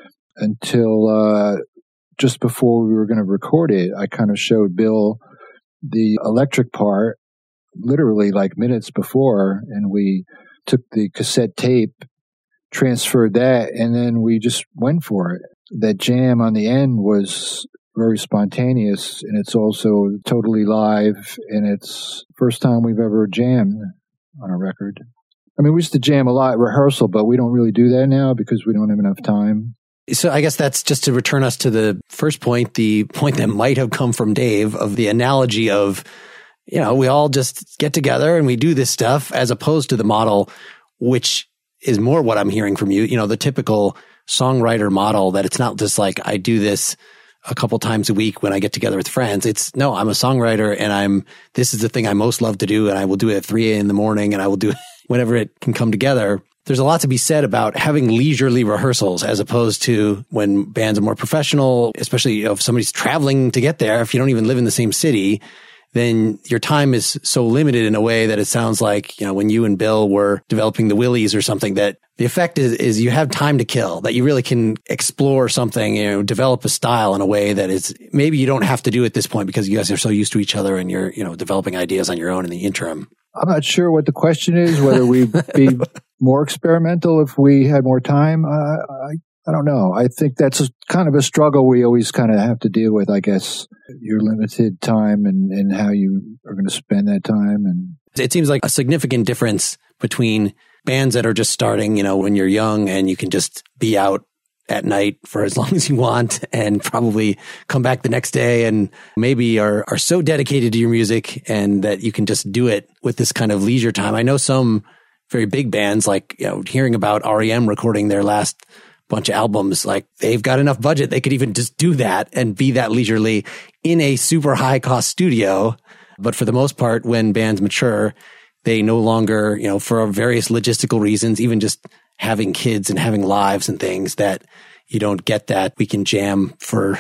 until uh, just before we were going to record it. I kind of showed Bill the electric part literally like minutes before, and we took the cassette tape, transferred that, and then we just went for it. That jam on the end was very spontaneous, and it's also totally live, and it's first time we've ever jammed on a record. I mean, we used to jam a lot at rehearsal, but we don't really do that now because we don't have enough time. So I guess that's just to return us to the first point, the point that might have come from Dave of the analogy of, you know, we all just get together and we do this stuff, as opposed to the model, which is more what I'm hearing from you, you know, the typical songwriter model, that it's not just like I do this a couple times a week when I get together with friends. It's no, I'm a songwriter and I'm, this is the thing I most love to do. And I will do it at three in the morning and I will do it whenever it can come together. There's a lot to be said about having leisurely rehearsals as opposed to when bands are more professional, especially you know, if somebody's traveling to get there. If you don't even live in the same city, then your time is so limited in a way that it sounds like, you know, when you and Bill were developing the Willies or something, that the effect is, is you have time to kill, that you really can explore something, you know, develop a style in a way that is, maybe you don't have to do at this point because you guys are so used to each other and you're, you know, developing ideas on your own in the interim. I'm not sure what the question is, whether we'd be more experimental if we had more time. Uh, I, I don't know. I think that's a, kind of a struggle we always kind of have to deal with, I guess, your limited time and, and how you are going to spend that time. And it seems like a significant difference between bands that are just starting, you know, when you're young and you can just be out at night for as long as you want and probably come back the next day and maybe are, are so dedicated to your music and that you can just do it with this kind of leisure time. I know some very big bands, like, you know, hearing about R E M recording their last bunch of albums, like they've got enough budget. They could even just do that and be that leisurely in a super high cost studio. But for the most part, when bands mature, they no longer, you know, for various logistical reasons, even just having kids and having lives and things, that you don't get that we can jam for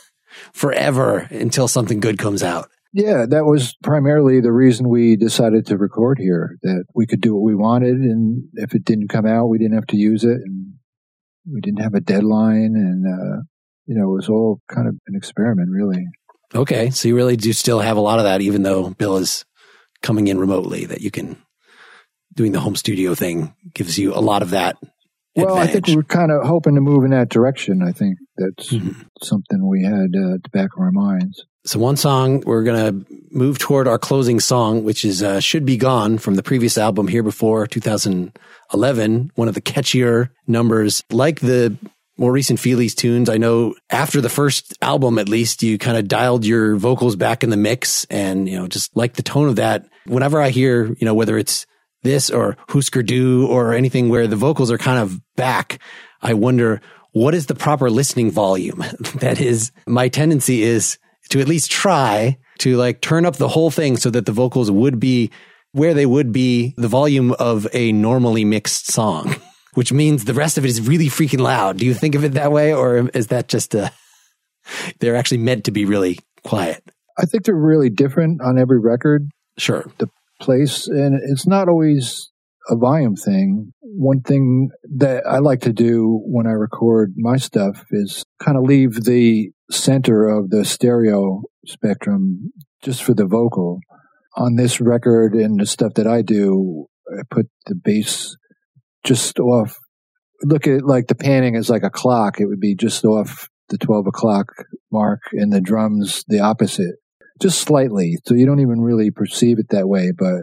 forever until something good comes out. Yeah, that was primarily the reason we decided to record here, that we could do what we wanted. And if it didn't come out, we didn't have to use it. And we didn't have a deadline. And, uh, you know, it was all kind of an experiment, really. Okay. So you really do still have a lot of that, even though Bill is coming in remotely, that you can, doing the home studio thing gives you a lot of that Well, advantage. I think we're kind of hoping to move in that direction. I think that's mm-hmm. something we had uh, at the back of our minds. So one song, we're going to move toward our closing song, which is uh, Should Be Gone from the previous album Here Before, two thousand eleven, one of the catchier numbers. Like the more recent Feelies tunes, I know after the first album, at least, you kind of dialed your vocals back in the mix and, you know, just like the tone of that. Whenever I hear, you know, whether it's this or Husker Du or anything where the vocals are kind of back, I wonder, what is the proper listening volume? That is, my tendency is to at least try to like turn up the whole thing so that the vocals would be where they would be the volume of a normally mixed song, which means the rest of it is really freaking loud. Do you think of it that way? Or is that just a, they're actually meant to be really quiet? I think they're really different on every record. Sure. The place, and it's not always a volume thing. One thing that I like to do when I record my stuff is kind of leave the center of the stereo spectrum just for the vocal. On this record and the stuff that I do, I put the bass just off. Look at it like the panning is like a clock. It would be just off the twelve o'clock mark, and the drums the opposite, just slightly. So you don't even really perceive it that way, but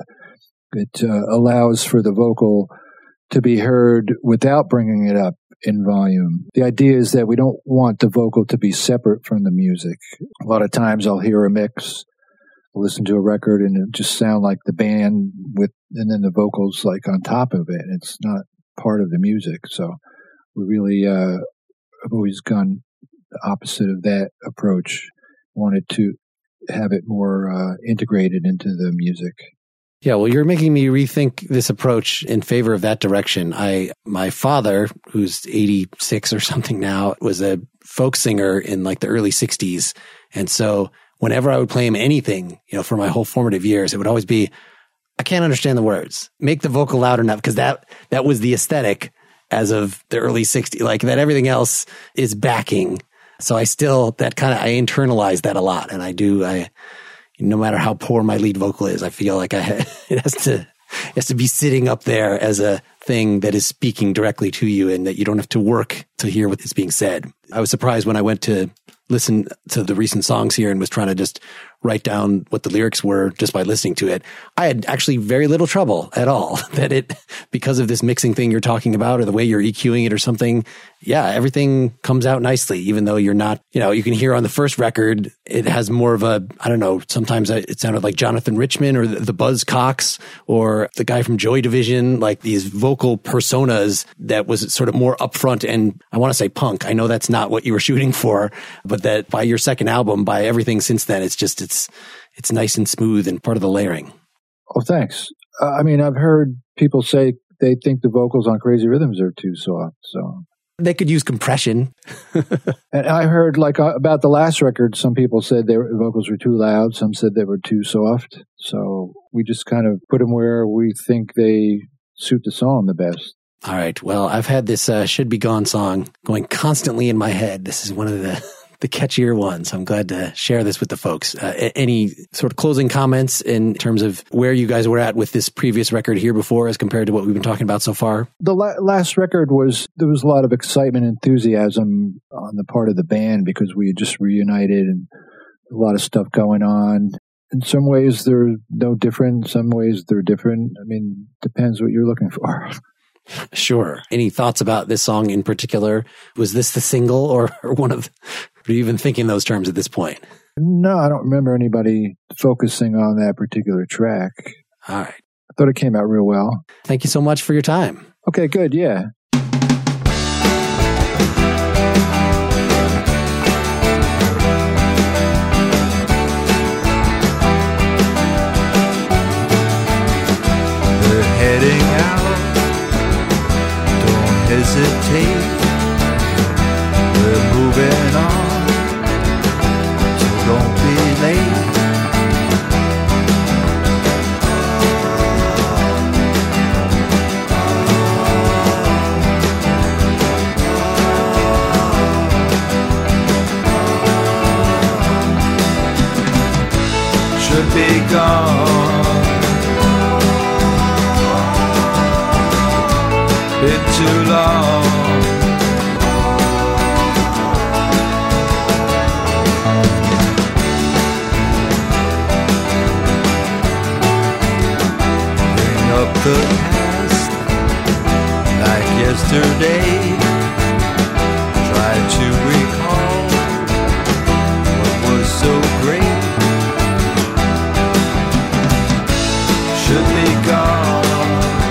it uh, allows for the vocal to be heard without bringing it up in volume. The idea is that we don't want the vocal to be separate from the music. A lot of times I'll hear a mix, I'll listen to a record, and it just sound like the band with, and then the vocals like on top of it. It's not part of the music. So we really uh, have always gone the opposite of that approach. Wanted to have it more uh, integrated into the music. Yeah, well, you're making me rethink this approach in favor of that direction. I, my father, who's eighty-six or something now, was a folk singer in like the early sixties. And so whenever I would play him anything, you know, for my whole formative years, it would always be, I can't understand the words. Make the vocal loud enough, because that, that was the aesthetic as of the early sixties, like that everything else is backing. So I still, that kind of, I internalize that a lot. And I do, I, no matter how poor my lead vocal is, I feel like I it has to it has to be sitting up there as a thing that is speaking directly to you, and that you don't have to work to hear what is being said. I was surprised when I went to listen to the recent songs here and was trying to just write down what the lyrics were just by listening to it. I had actually very little trouble at all. That it, because of this mixing thing you're talking about, or the way you're EQing it or something, yeah, everything comes out nicely, even though you're not, you know, you can hear on the first record, it has more of a, I don't know, sometimes it sounded like Jonathan Richman or the, the Buzz Cox or the guy from Joy Division, like these vocal personas that was sort of more upfront and I want to say punk. I know that's not what you were shooting for, but that by your second album, by everything since then, it's just, it's, it's nice and smooth and part of the layering. Oh, thanks. Uh, I mean, I've heard people say they think the vocals on Crazy Rhythms are too soft, so. They could use compression. And I heard, like, uh, about the last record, some people said their vocals were too loud. Some said they were too soft. So we just kind of put them where we think they suit the song the best. All right. Well, I've had this uh, Should Be Gone song going constantly in my head. This is one of the, the catchier ones. I'm glad to share this with the folks. Uh, any sort of closing comments in terms of where you guys were at with this previous record here before as compared to what we've been talking about so far? The la- last record was, there was a lot of excitement, enthusiasm on the part of the band because we had just reunited and a lot of stuff going on. In some ways, they're no different. In some ways, they're different. I mean, depends what you're looking for. Sure. Any thoughts about this song in particular? Was this the single or, or one of, are you even thinking those terms at this point? No, I don't remember anybody focusing on that particular track. All right. I thought it came out real well. Thank you so much for your time. Okay, good. Yeah. We're heading out. Hesitate, we're moving on, so don't be late. Should be gone. Been too long. Bring up the past like yesterday. Try to recall what was so great. Should be gone.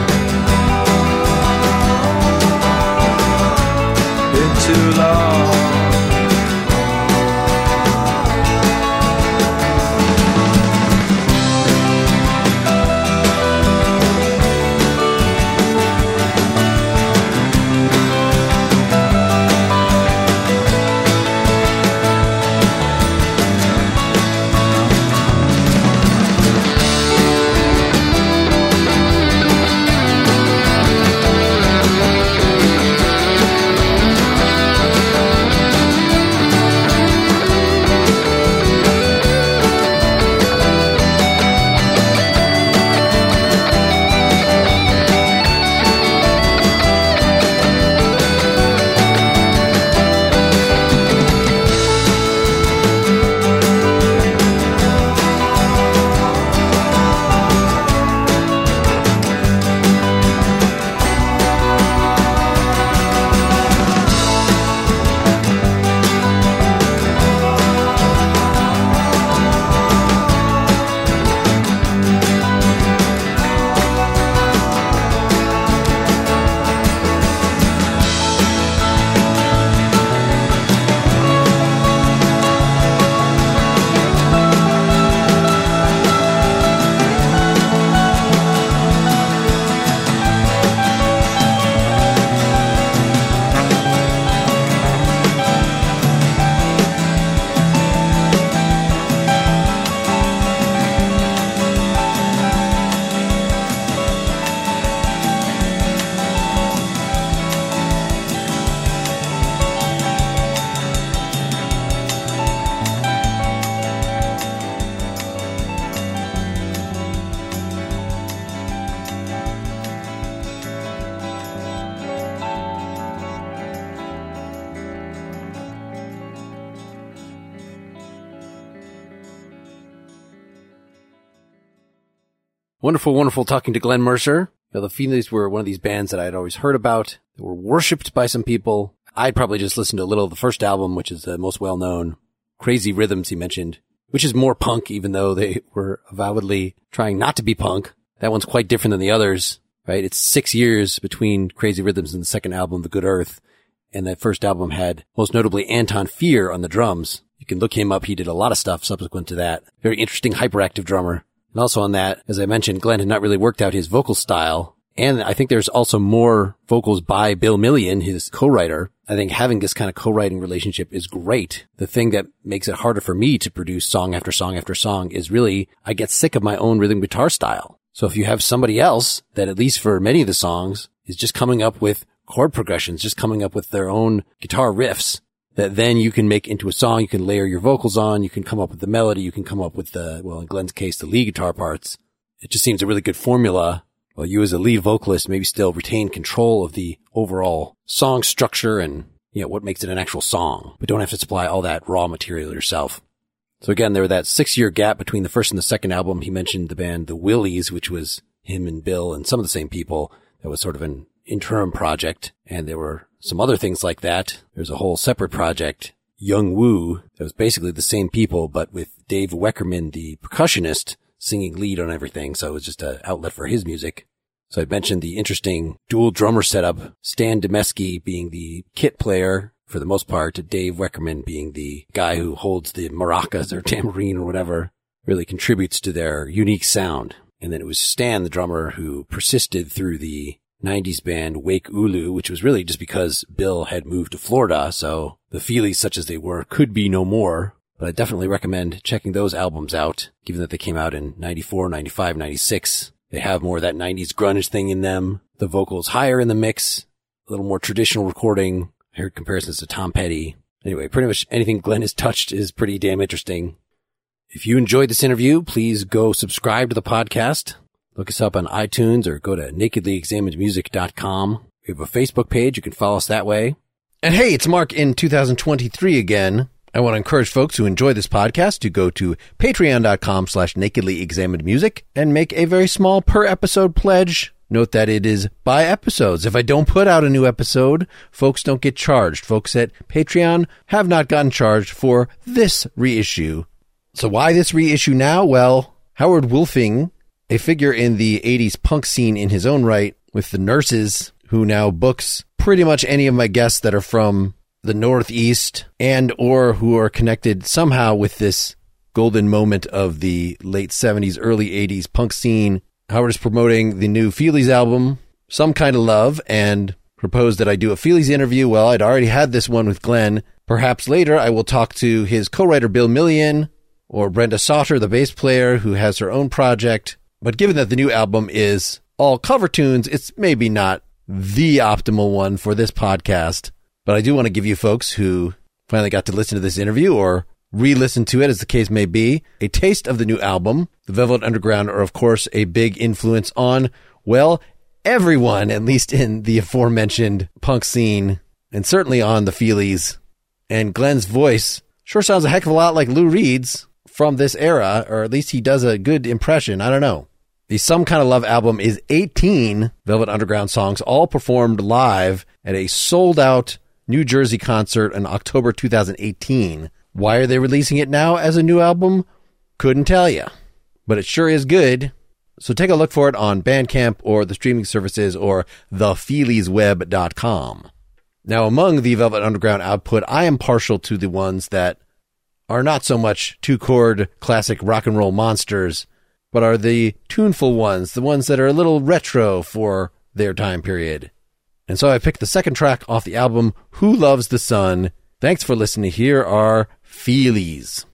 Wonderful, wonderful talking to Glenn Mercer. You know, the Feelies were one of these bands that I'd always heard about. They were worshipped by some people. I'd probably just listened to a little of the first album, which is the most well-known. Crazy Rhythms, he mentioned, which is more punk, even though they were avowedly trying not to be punk. That one's quite different than the others, right? It's six years between Crazy Rhythms and the second album, The Good Earth. And that first album had, most notably, Anton Fier on the drums. You can look him up. He did a lot of stuff subsequent to that. Very interesting, hyperactive drummer. And also on that, as I mentioned, Glenn had not really worked out his vocal style. And I think there's also more vocals by Bill Millian, his co-writer. I think having this kind of co-writing relationship is great. The thing that makes it harder for me to produce song after song after song is really, I get sick of my own rhythm guitar style. So if you have somebody else that, at least for many of the songs, is just coming up with chord progressions, just coming up with their own guitar riffs, that then you can make into a song, you can layer your vocals on, you can come up with the melody, you can come up with the, well, in Glenn's case, the lead guitar parts. It just seems a really good formula. Well, you as a lead vocalist maybe still retain control of the overall song structure and, you know, what makes it an actual song, but don't have to supply all that raw material yourself. So again, there was that six-year gap between the first and the second album. He mentioned the band The Willies, which was him and Bill and some of the same people. That was sort of an interim project, and there were some other things like that. There's a whole separate project, Young Woo, that was basically the same people, but with Dave Weckerman, the percussionist, singing lead on everything, so it was just an outlet for his music. So I mentioned the interesting dual drummer setup, Stan Demeski being the kit player for the most part, Dave Weckerman being the guy who holds the maracas or tambourine or whatever, really contributes to their unique sound. And then it was Stan, the drummer, who persisted through the nineties band Wake Ulu, which was really just because Bill had moved to Florida, so the Feelies, such as they were, could be no more. But I definitely recommend checking those albums out, given that they came out in ninety-four, ninety-five, ninety-six. They have more of that nineties grunge thing in them. The vocals higher in the mix, a little more traditional recording. I heard comparisons to Tom Petty. Anyway, pretty much anything Glenn has touched is pretty damn interesting. If you enjoyed this interview, please go subscribe to the podcast. Look us up on iTunes or go to nakedly examined music dot com. We have a Facebook page. You can follow us that way. And hey, it's Mark in two thousand twenty-three again. I want to encourage folks who enjoy this podcast to go to patreon.com slash nakedly examined music and make a very small per episode pledge. Note that it is by episodes. If I don't put out a new episode, folks don't get charged. Folks at Patreon have not gotten charged for this reissue. So why this reissue now? Well, Howard Wolfing, a figure in the eighties punk scene in his own right, with the Nurses, who now books pretty much any of my guests that are from the Northeast and or who are connected somehow with this golden moment of the late seventies, early eighties punk scene. Howard is promoting the new Feelies album, Some Kind of Love, and proposed that I do a Feelies interview. Well, I'd already had this one with Glenn. Perhaps later I will talk to his co-writer Bill Millian or Brenda Sauter, the bass player, who has her own project. But given that the new album is all cover tunes, it's maybe not the optimal one for this podcast. But I do want to give you folks who finally got to listen to this interview or re-listen to it, as the case may be, a taste of the new album. The Velvet Underground are, of course, a big influence on, well, everyone, at least in the aforementioned punk scene, and certainly on the Feelies. And Glenn's voice sure sounds a heck of a lot like Lou Reed's from this era, or at least he does a good impression. I don't know. The Some Kind of Love album is eighteen Velvet Underground songs, all performed live at a sold-out New Jersey concert in October two thousand eighteen. Why are they releasing it now as a new album? Couldn't tell you. But it sure is good. So take a look for it on Bandcamp or the streaming services or the feelies web dot com. Now, among the Velvet Underground output, I am partial to the ones that are not so much two-chord classic rock and roll monsters, but are the tuneful ones, the ones that are a little retro for their time period. And so I picked the second track off the album, Who Loves the Sun? Thanks for listening. Here are Feelies.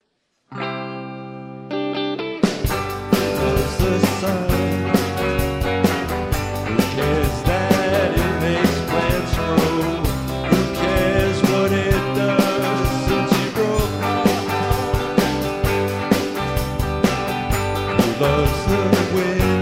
Loves the wind.